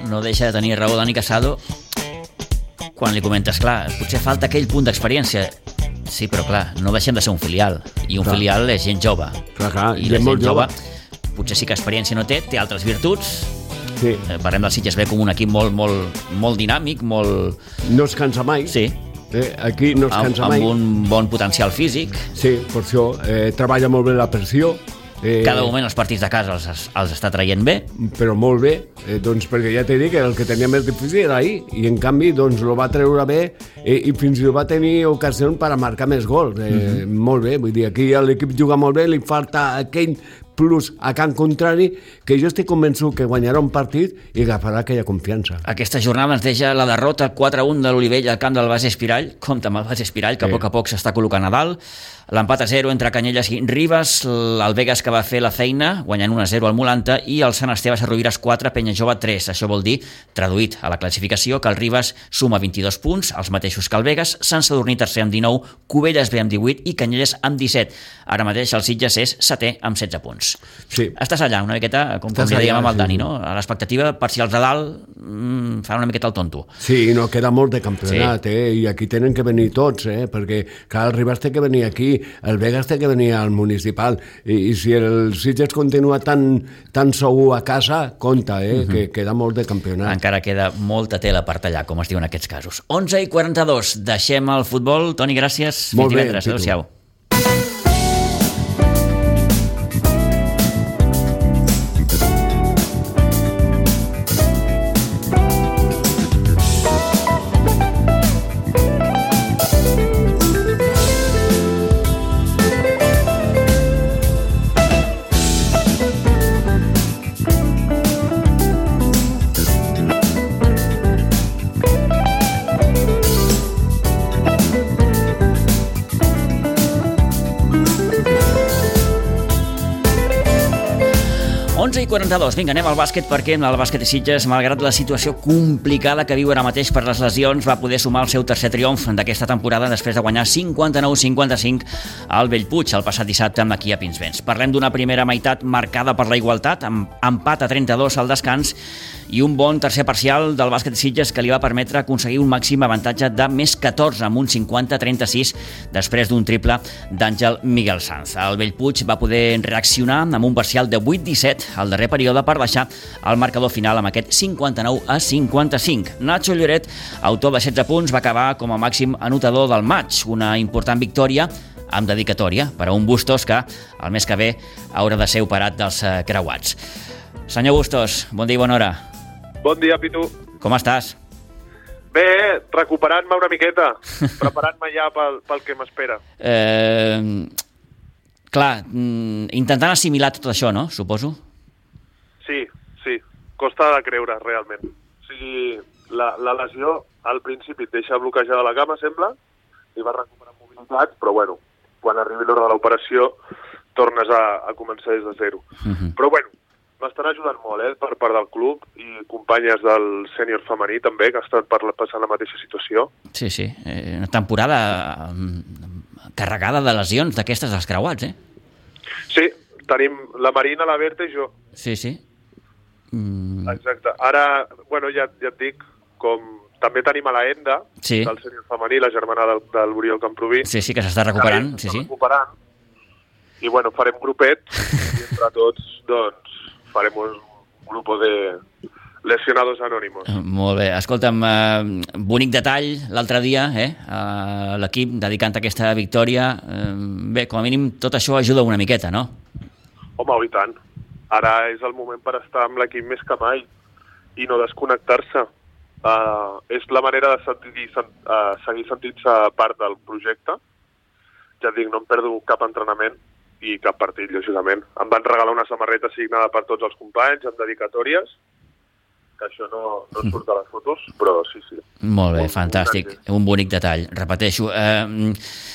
no deixa de tenir raó Dani Casado quan li comentes, clar, potser falta aquell punt d'experiència. Sí, però clar, no deixem de ser un filial, i un clar. filial és gent jove. Clar, clar, i la gent jove, jove, potser sí que experiència no té, té altres virtuts. Sí. Eh, parlem del Sitges B com un equip molt, molt, molt dinàmic, molt... No es cansa mai. Sí. Eh, aquí no es cansa amb, mai. Amb un bon potencial físic. Sí, per això. Eh, treballa molt bé la pressió. Eh, Cada moment els partits de casa els, els està traient bé. Però molt bé, eh, doncs perquè ja t'he dit que el que tenia més difícil era ahir, i en canvi doncs lo va treure bé eh, i fins i tot va tenir ocasions per a marcar més gols. Eh, mm-hmm. Molt bé, vull dir, aquí l'equip juga molt bé, li falta aquell plus a camp contrari, que jo estic convençut que guanyarà un partit i agafarà aquella confiança. Aquesta jornada ens deixa la derrota quatre a un de l'Olivella al camp del Bas Espirall. Compte amb el Bas Espirall, que sí. a poc a poc s'està col·locant a dalt. L'empat a zero entre Canyelles i Ribes, el Vegas que va fer la feina, guanyant un a zero al Molanta, i el Sant Esteve Sarrovires quatre, Penyajove tres. Això vol dir, traduït a la classificació, que el Ribes suma vint-i-dos punts, els mateixos que el Vegas, Sant Sadurní tercer amb dinou, Cubelles B amb divuit i Canyelles amb disset. Ara mateix el Sitges és setè amb setze punts. Sí. Estàs allà una miqueta, com, com ja dèiem amb el Dani, sí. no? A l'expectativa, per si els de dalt mmm, fan una miqueta el tonto. Sí, no, queda molt de campionat, sí. eh? I aquí tenen que venir tots, eh? Perquè clar, el Ribes té que venir aquí, el Vegas té que venir al municipal, i, i si el Sitges continua tan, tan segur a casa, compta, eh? Uh-huh. Que queda molt de campionat. Encara queda molta tela per tallar, com es diu en aquests casos. onze i quaranta-dos, deixem el futbol. Toni, gràcies. Molt Fins bé, divendres. Adéu-siau. onze i quaranta-dos, vinga, anem al bàsquet, perquè el bàsquet de Sitges, malgrat la situació complicada que viu ara mateix per les lesions, va poder sumar el seu tercer triomf d'aquesta temporada després de guanyar cinquanta-nou a cinquanta-cinc al Bellpuig el passat dissabte aquí a Pinsbens. Parlem d'una primera meitat marcada per la igualtat, amb empat a trenta-dos al descans i un bon tercer parcial del bàsquet de Sitges que li va permetre aconseguir un màxim avantatge de més catorze, amb un cinquanta a trenta-sis, després d'un triple d'Àngel Miguel Sanz. El Bellpuig va poder reaccionar amb un parcial de vuit a disset al darrer període per deixar el marcador final amb aquest cinquanta-nou a cinquanta-cinc. Nacho Lloret, autor de setze punts, va acabar com a màxim anotador del maig, una important victòria amb dedicatòria per a un Bustos que el mes que ve haurà de ser operat dels creuats. Senyor Bustos, bon dia i bona hora. Bon dia, Pitu. Com estàs? Bé, recuperant-me una miqueta, preparant-me ja pel, pel que m'espera. Eh, clar, intentant assimilar tot això, no? Suposo. Sí, sí, costa de creure, realment. O sigui, la, la lesió al principi et deixa bloquejada la cama, sembla, i vas recuperant mobilitat, però bueno, quan arribi l'hora de l'operació tornes a, a començar des de zero. Uh-huh. Però bueno, m'estan ajudant molt, eh, per part del club i companyes del sènior femení també, que estan passant la mateixa situació. Sí, sí, eh, una temporada carregada de lesions d'aquestes dels creuats, eh? Sí, tenim la Marina, la Berta i jo. Sí, sí. Mm. Exacte. Ara, bueno, ja, ja et dic, com també tenim a la Enda, sí. del sènior femení, la germana del, del Oriol Camproví. Sí, sí, que s'està recuperant. Sí, sí. recuperant. I bueno, farem grupet i entre tots, doncs, farem un grup de lesionados anònimos. Molt bé. Escolta'm, eh, bonic detall l'altre dia, eh? eh l'equip dedicant aquesta victòria. Eh, bé, com a mínim tot això ajuda una miqueta, no? Home, i tant. Ara és el moment per estar amb l'equip més que mai i no desconnectar-se. Uh, és la manera de sentir, uh, seguir sentint-se part del projecte. Ja et dic, no em perdo cap entrenament i cap partit, lògicament. Em van regalar una samarreta signada per tots els companys, amb dedicatòries, que això no, no surt a les fotos, però sí, sí. Molt bé, un, fantàstic. Un bonic detall. Repeteixo, eh,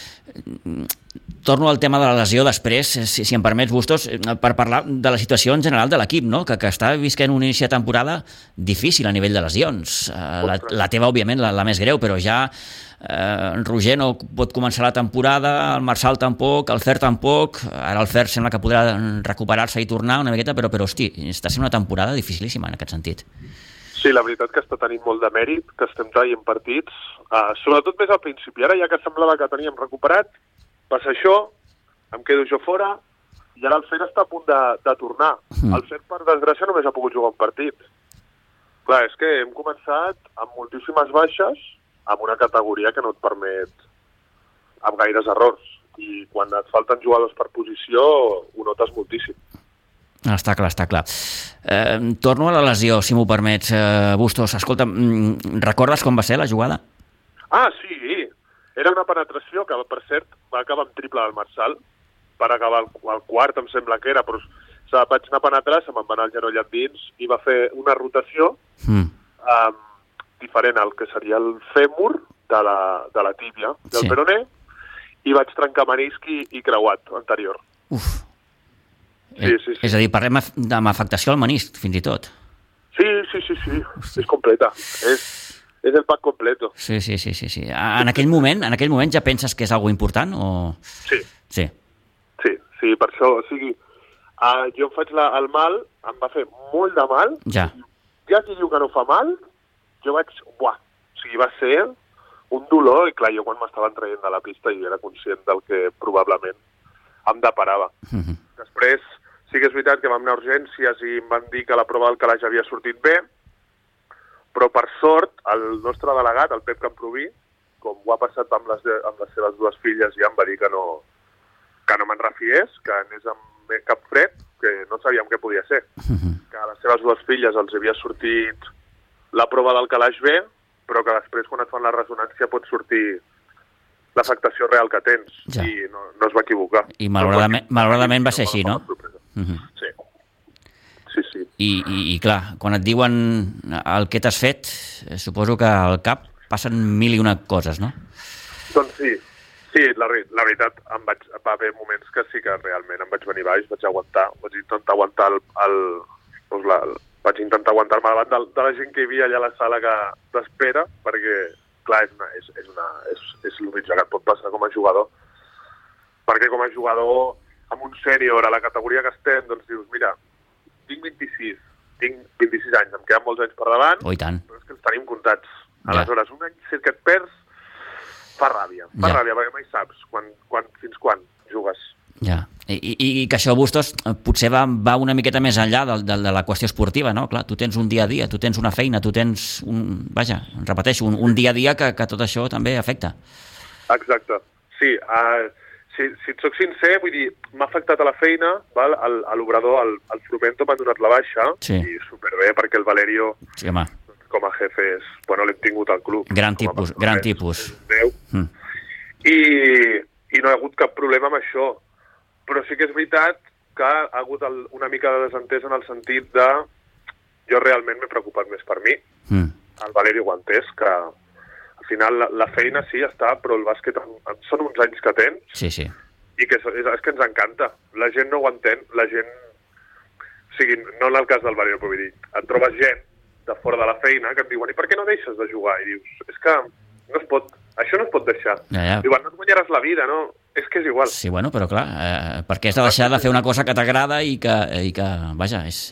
torno al tema de la lesió després, si, si em permets, Bustos, per parlar de la situació en general de l'equip, no? que, que està visquent un inici de temporada difícil a nivell de lesions. Eh, la, la teva, òbviament, la, la més greu, però ja eh, Roger no pot començar la temporada, el Marçal tampoc, el Fer tampoc, ara el Fer sembla que podrà recuperar-se i tornar una miqueta, però, però hosti, està sent una temporada dificilíssima en aquest sentit. Sí, la veritat que està tenint molt de mèrit, que estem traient partits, uh, sobretot més al principi. Ara ja que semblava que teníem recuperat, passa això, em quedo jo fora, i ara el Fer està a punt de, de tornar. Mm. El Fer, per desgràcia, només ha pogut jugar un partit. Clar, és que hem començat amb moltíssimes baixes, amb una categoria que no et permet amb gaires errors. I quan et falten jugadors per posició, ho notes moltíssim. Està clar, està clar. Eh, torno a la lesió, si m'ho permets, eh, Bustos. Escolta, recordes com va ser la jugada? Ah, sí. Era una penetració que, per cert, va acabar amb triple del Marçal. Per acabar el, el quart, em sembla que era, però se vaig anar a penetrar, se me'n va anar el genoll endins i va fer una rotació mm. um, diferent al que seria el fèmur de la, de la tíbia del sí. peroné, i vaig trencar menisc i, i creuat anterior. Uf. Sí, sí, sí. És a dir, parlem amb afectació al menisc, fins i tot. Sí, sí, sí, sí. És completa. És, és el pack completo. Sí, sí, sí, sí, sí. En aquell moment, en aquell moment ja penses que és algo important o...? Sí. Sí. Sí, sí, per això, o sigui, uh, jo em faig la, el mal, em va fer molt de mal. Ja. Ja qui diu que no fa mal, jo vaig, buah, o sigui, va ser un dolor, i clar, jo quan m'estaven traient de la pista i era conscient del que probablement em deparava. Mm-hmm. Després, sí que és veritat que vam anar a urgències i em van dir que la prova del calaix havia sortit bé, però per sort, el nostre delegat, el Pep Camproví, com ho ha passat amb les, amb les seves dues filles, ja em va dir que no, que no me'n refiés, que anés amb cap fred, que no sabíem què podia ser. Mm-hmm. Que a les seves dues filles els havia sortit la prova del calaix bé, però que després, quan et fan la resonància, pot sortir l'afectació real que tens, ja. I no, no es va equivocar. I malauradament, no malauradament va ser així, no? Mm-hmm. Sí. Sí, sí. I, i, I clar, quan et diuen el que t'has fet, suposo que al cap passen mil i una coses, no? Doncs sí, sí, la, la veritat, em vaig, va haver moments que sí que realment em vaig venir baix, vaig aguantar, vaig intentar aguantar el... el, doncs la, el vaig intentar aguantar-me davant de, de la gent que hi havia allà a la sala que d'espera, perquè, clar, és, una, és, és, una, és, és el mitjà que et pot passar com a jugador. Perquè com a jugador, amb un sènior a la categoria que estem, doncs dius, mira, tinc vint-i-sis, tinc vint-i-sis anys, em queden molts anys per davant, oh, i tant. Però és que els tenim comptats. Aleshores, ja. Un any si que et perds, fa ràbia, fa ja. ràbia, perquè mai saps quan, quan, fins quan jugues. Ja, I, i, i que això, Bustos, potser va, va una miqueta més enllà de, de, de la qüestió esportiva, no? Clar, tu tens un dia a dia, tu tens una feina, tu tens un... Vaja, repeteixo, un, un dia a dia que, que tot això també afecta. Exacte, sí. Uh, si, si et soc sincer, vull dir, m'ha afectat a la feina, val? El, a l'obrador, el, el Frumento m'ha donat la baixa, sí. I superbé, perquè el Valerio, sí, home. Com a jefe, és, bueno, l'hem tingut al club. Gran tipus, gran és, tipus. És un déu. Mm. I, I no hi ha hagut cap problema amb això. Però sí que és veritat que ha hagut el, una mica de desentès en el sentit de jo realment m'he preocupat més per mi. Mm. El Valeri ho ha entès, que al final la, la feina sí està, però el bàsquet són uns anys que tens, sí, sí. I que és, és que ens encanta. La gent no ho entén, la gent... O sigui, no en el cas del Valeri, però vull dir, et trobes gent de fora de la feina que et diuen, i per què no deixes de jugar? I dius, és que no es pot, això no es pot deixar. Ja, ja. Diuen, no et guanyaràs la vida, no? És que és igual. Sí, bueno, però clar, eh, perquè has de deixar de fer una cosa que t'agrada i que, i que, vaja, és...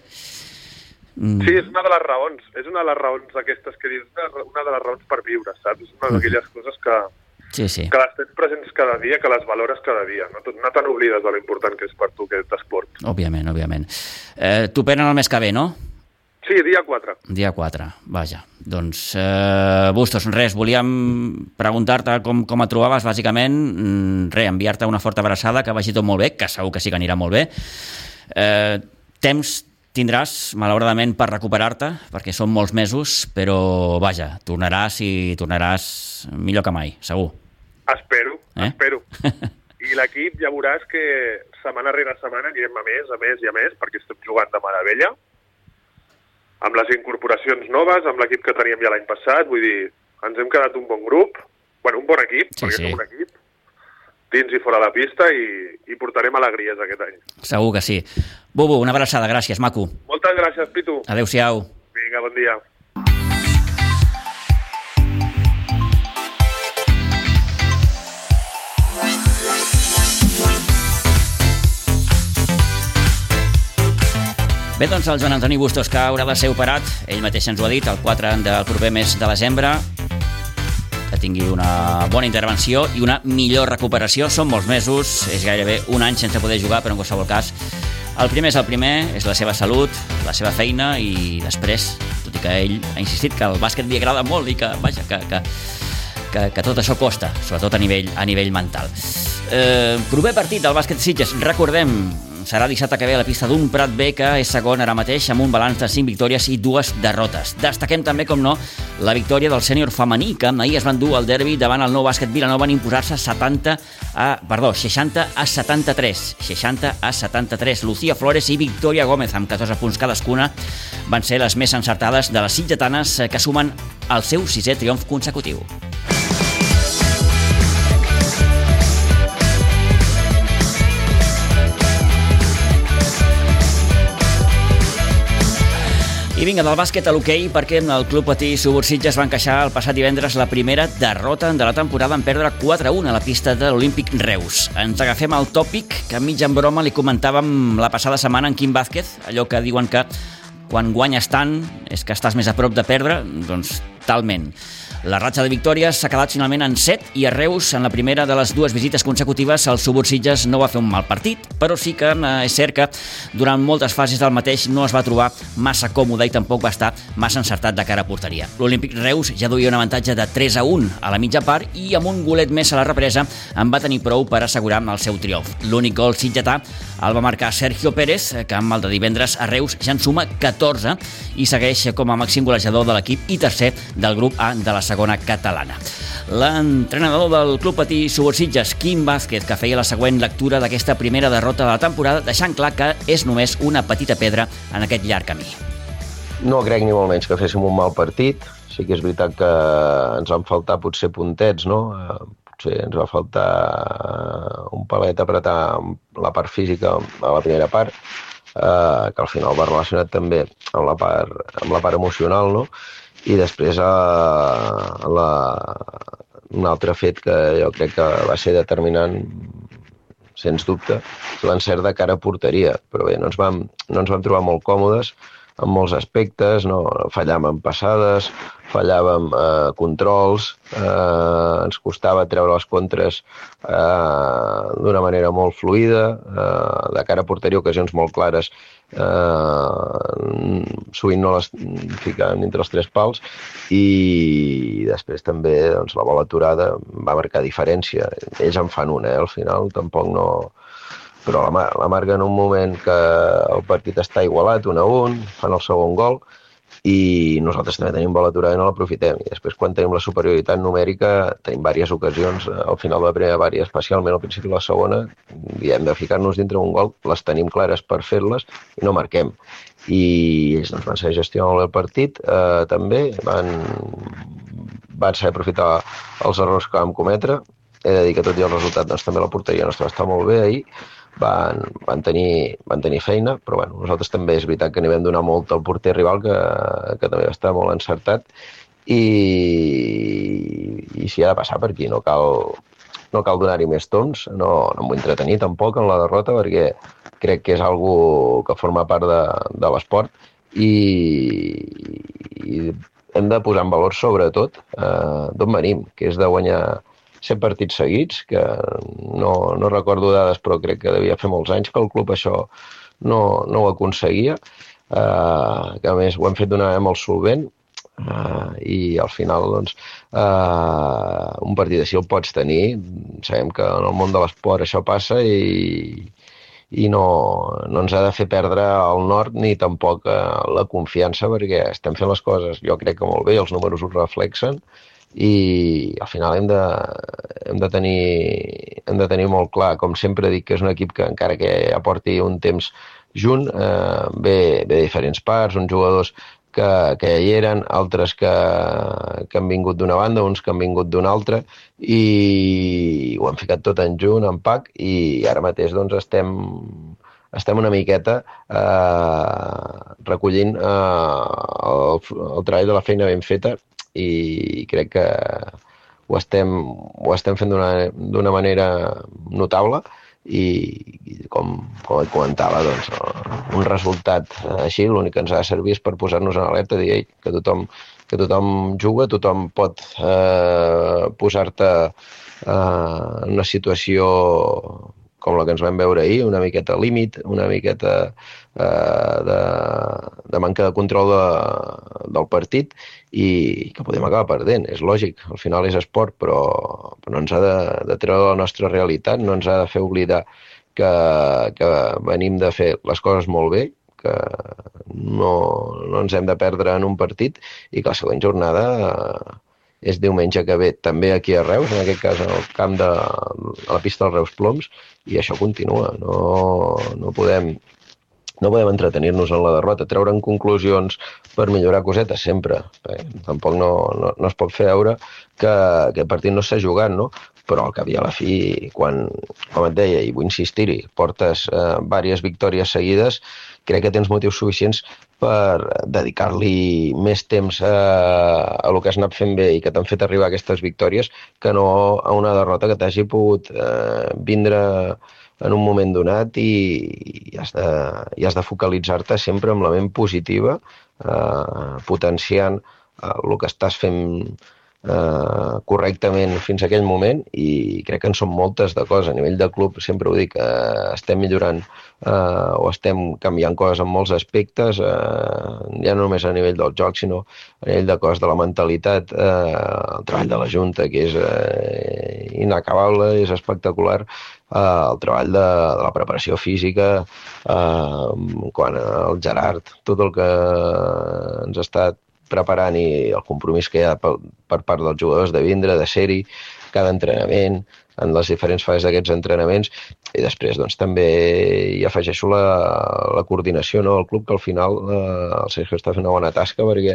Mm. Sí, és una de les raons, és una de les raons aquestes que dius, una de les raons per viure, saps? És una d'aquelles coses que, sí, sí. Que les tens presents cada dia, que les valores cada dia, no, no te n'oblides de l'important que és per tu aquest esport. Òbviament, òbviament. Eh, T'operen el mes que ve, no? Sí, dia quatre. Dia quatre, vaja. Doncs, eh, Bustos, res, volíem preguntar-te com, com et trobaves, bàsicament, res, enviar-te una forta abraçada, que vagi tot molt bé, que segur que sí que anirà molt bé. Eh, temps tindràs, malauradament, per recuperar-te, perquè són molts mesos, però, vaja, tornaràs i tornaràs millor que mai, segur. Espero, eh? espero. I l'equip ja veuràs que setmana rere setmana anirem a més, a més i a més, perquè estem jugant de meravella, amb les incorporacions noves, amb l'equip que teníem ja l'any passat, vull dir, ens hem quedat un bon grup, bueno, un bon equip, sí, perquè sí. Som un equip, dins i fora de la pista, i, i portarem alegries aquest any. Segur que sí. Bubu, una abraçada, gràcies, maco. Moltes gràcies, Pitu. Adéu-siau. Vinga, bon dia. Bé, doncs el Joan Antoni Bustos, que haurà de ser operat, ell mateix ens ho ha dit, el quatre del proper mes de desembre, que tingui una bona intervenció i una millor recuperació. Són molts mesos, és gairebé un any sense poder jugar, però en qualsevol cas el primer és el primer, és la seva salut, la seva feina, i després, tot i que ell ha insistit que el bàsquet li agrada molt i que, vaja, que, que, que, que tot això costa, sobretot a nivell, a nivell mental. Eh, proper partit del bàsquet Sitges, recordem, serà dissabte que ve a la pista d'un Prat B, que és segon ara mateix amb un balanç de cinc victòries i dues derrotes. Destaquem també, com no, la victòria del sènior femení, que ahir es van dur al derbi davant el Nou Bàsquet Vilanova en imposar-se setanta a, perdó, seixanta a setanta-tres. seixanta a setanta-tres. Lucía Flores i Victoria Gómez, amb catorze punts cadascuna, van ser les més encertades de les sitgetanes, que sumen el seu sisè triomf consecutiu. I vinga, del bàsquet a l'hoquei, perquè el Club Patí Subursitges va encaixar el passat divendres la primera derrota de la temporada en perdre quatre a un a la pista de l'Olímpic Reus. Ens agafem al tòpic que mig en broma li comentàvem la passada setmana en Quim Vázquez, allò que diuen que quan guanyes tant és que estàs més a prop de perdre, doncs talment. La ratxa de victòries s'ha quedat finalment en set i a Reus, en la primera de les dues visites consecutives, el Subursitges no va fer un mal partit, però sí que és cert que durant moltes fases del mateix no es va trobar massa còmode i tampoc va estar massa encertat de cara a porteria. L'Olímpic Reus ja duia un avantatge de tres a un a la mitja part i amb un golet més a la represa en va tenir prou per assegurar el seu triomf. L'únic gol sitgetà el va marcar Sergio Pérez, que amb el de divendres a Reus ja en suma catorze i segueix com a màxim golejador de l'equip i tercer del grup A de la segona catalana. L'entrenador del Club Patí Subursitges, Quim Vázquez, que feia la següent lectura d'aquesta primera derrota de la temporada, deixant clar que és només una petita pedra en aquest llarg camí. No crec ni molt menys que féssim un mal partit. Sí que és veritat que ens van faltar potser puntets, no? Potser ens va faltar un palet apretar la part física a la primera part, eh, que al final va relacionat també amb la part, amb la part emocional, no? I després eh, la, un altre fet que jo crec que va ser determinant, sens dubte, l'encert de cara a porteria. Però bé, no ens vam, no ens vam trobar molt còmodes en molts aspectes, no? Fallàvem passades, fallàvem eh, controls, eh, ens costava treure les contres eh, d'una manera molt fluida, eh, de cara a porteria, ocasions molt clares, eh, sovint no les ficàvem entre els tres pals, i després també doncs, la bola aturada va marcar diferència. Ells en fan una, eh, al final, tampoc no... Però la, la marca en un moment que el partit està igualat, un a un, fan el segon gol, i nosaltres també tenim bola aturada i no l'aprofitem. I després, quan tenim la superioritat numèrica, tenim diverses ocasions, al final de la primera vària, especialment al principi de la segona, i hem de ficar-nos dintre un gol, les tenim clares per fer-les i no marquem. I ells doncs, van saber gestionar el partit, eh, també, van, van saber aprofitar els errors que vam cometre. He de dir que tot i el resultat, doncs, també la porteria nostra està molt bé ahir. Van, van, tenir, van tenir feina, però bueno, nosaltres també és veritat que n'hi vam donar molt al porter rival, que, que també va estar molt encertat, i, i si ha de passar per aquí, no cal, no cal donar-hi més toms, no, no em vull entretenir tampoc en la derrota, perquè crec que és algo que forma part de, de l'esport, i, i hem de posar en valor sobretot eh, d'on venim, que és de guanyar set partits seguits, que no, no recordo dades, però crec que devia fer molts anys que el club això no, no ho aconseguia, eh, que a més ho hem fet d'una manera molt solvent, eh, i al final doncs, eh, un partit així el pots tenir. Sabem que en el món de l'esport això passa i, i no, no ens ha de fer perdre el nord ni tampoc eh, la confiança, perquè estem fent les coses, jo crec que molt bé, els números ho reflexen, i al final hem de, hem de tenir, hem de tenir molt clar, com sempre dic, que és un equip que encara que aporti un temps junt, eh, ve, ve de diferents parts, uns jugadors que, que hi eren, altres que, que han vingut d'una banda, uns que han vingut d'una altra, i ho hem ficat tot en junt, en pack, i ara mateix doncs, estem, estem una miqueta eh, recollint eh, el, el treball de la feina ben feta, i crec que ho estem, ho estem fent d'una d'una manera notable, i com, com et comentava, doncs, un resultat així, l'únic que ens ha de servir és per posar-nos en alerta, dir ei, que tothom, que tothom juga, tothom pot eh, posar-te eh, en una situació com la que ens vam veure ahir, una miqueta límit, una miqueta eh, de, de manca de control de, del partit i que podem acabar perdent. És lògic, al final és esport, però, però no ens ha de, de treure la nostra realitat, no ens ha de fer oblidar que, que venim de fer les coses molt bé, que no, no ens hem de perdre en un partit i que la següent jornada eh, és diumenge que ve també aquí a Reus, en aquest cas en el camp de a la pista del Reus Ploms, i això continua. No, no podem, no podem entretenir-nos en la derrota, treure'n conclusions per millorar cosetes sempre. Eh? Tampoc no, no, no es pot fer veure que aquest partit no s'ha jugat, no? Però al cap i a la fi, quan, com et deia, i vull insistir-hi, portes eh, diverses victòries seguides, crec que tens motius suficients per dedicar-li més temps a, a lo que has anat fent bé i que t'han fet arribar aquestes victòries que no a una derrota que t'hagi pogut eh, vindre en un moment donat i, i has de, i has de focalitzar-te sempre amb la ment positiva, eh, potenciant eh, el que estàs fent eh, correctament fins a aquell moment, i crec que en són moltes de coses. A nivell de club sempre ho dic, eh, estem millorant eh, o estem canviant coses en molts aspectes, eh, ja no només a nivell del joc, sinó a nivell de coses de la mentalitat, eh, el treball de la Junta, que és eh, inacabable, és espectacular, eh, el treball de, de la preparació física, eh, quan el Gerard, tot el que ens ha estat preparant i el compromís que hi ha per, per part dels jugadors de vindre, de ser-hi, cada entrenament, en les diferents fases d'aquests entrenaments, i després doncs, també hi afegeixo la, la coordinació, no?, del club, que al final eh, el Sergio està fent una bona tasca perquè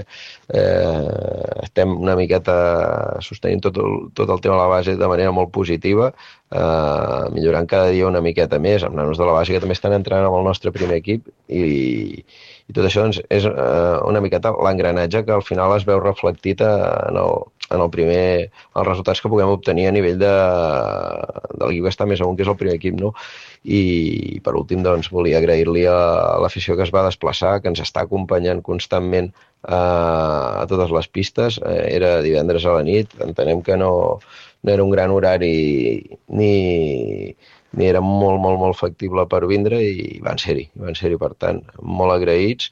eh, estem una miqueta sostenint tot el, tot el tema de la base de manera molt positiva, eh, millorant cada dia una miqueta més, amb nanos de la base que també estan entrenant amb el nostre primer equip, i, i tot això doncs, és eh, una miqueta l'engranatge que al final es veu reflectit en el, en el primer, els resultats que puguem obtenir a nivell de, de l'equip que està més amunt, que és el primer equip, no? I per últim, doncs, volia agrair-li a l'afició que es va desplaçar, que ens està acompanyant constantment eh, a totes les pistes. Eh, era divendres a la nit, entenem que no, no era un gran horari ni, ni era molt, molt, molt factible per vindre, i van ser-hi, van ser-hi, per tant, molt agraïts,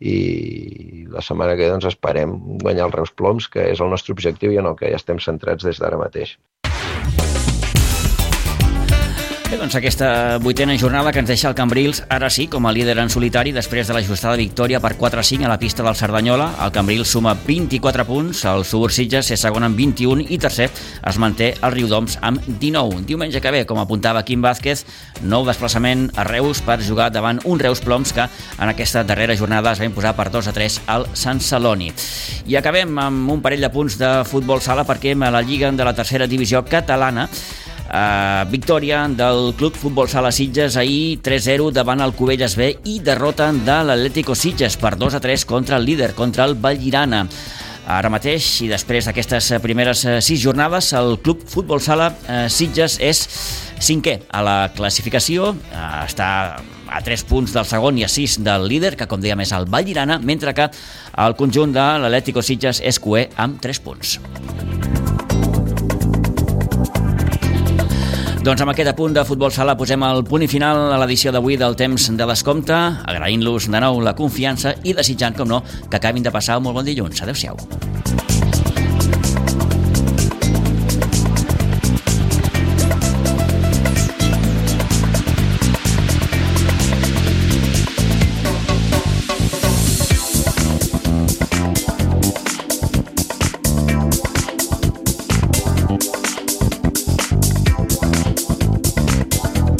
i la setmana que ve doncs, esperem guanyar el Reus Ploms, que és el nostre objectiu i en el que ja estem centrats des d'ara mateix. Bé, doncs aquesta vuitena jornada que ens deixa el Cambrils, ara sí, com a líder en solitari, després de l'ajustada victòria per quatre a cinc a la pista del Cerdanyola. El Cambrils suma vint-i-quatre punts, el Subur Sitges és segon amb vint-i-un i tercer es manté el Riudoms amb dinou. Diumenge que ve, com apuntava Quim Vázquez, nou desplaçament a Reus per jugar davant un Reus Ploms que en aquesta darrera jornada es va imposar per dos a tres al Sant Celoni. I acabem amb un parell de punts de futbol sala perquè a la Lliga de la tercera divisió catalana, Uh, victòria del Club Futbol Sala Sitges ahir tres zero davant el Cubelles B i derrota de l'Atlético Sitges per dos a tres contra el líder, contra el Vallirana. Ara mateix, i després d'aquestes primeres sis jornades, el Club Futbol Sala uh, Sitges és cinquè a la classificació, uh, està a tres punts del segon i a sis del líder, que com dèiem és el Vallirana, mentre que el conjunt de l'Atlético Sitges és cuer amb tres punts. Doncs amb aquest apunt de futbol sala posem el punt i final a l'edició d'avui del Temps de Descompte, agraint-los de nou la confiança i desitjant, com no, que acabin de passar un molt bon dilluns. Adéu-siau.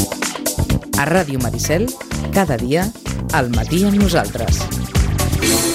A Ràdio Maricel, cada dia, al matí amb nosaltres.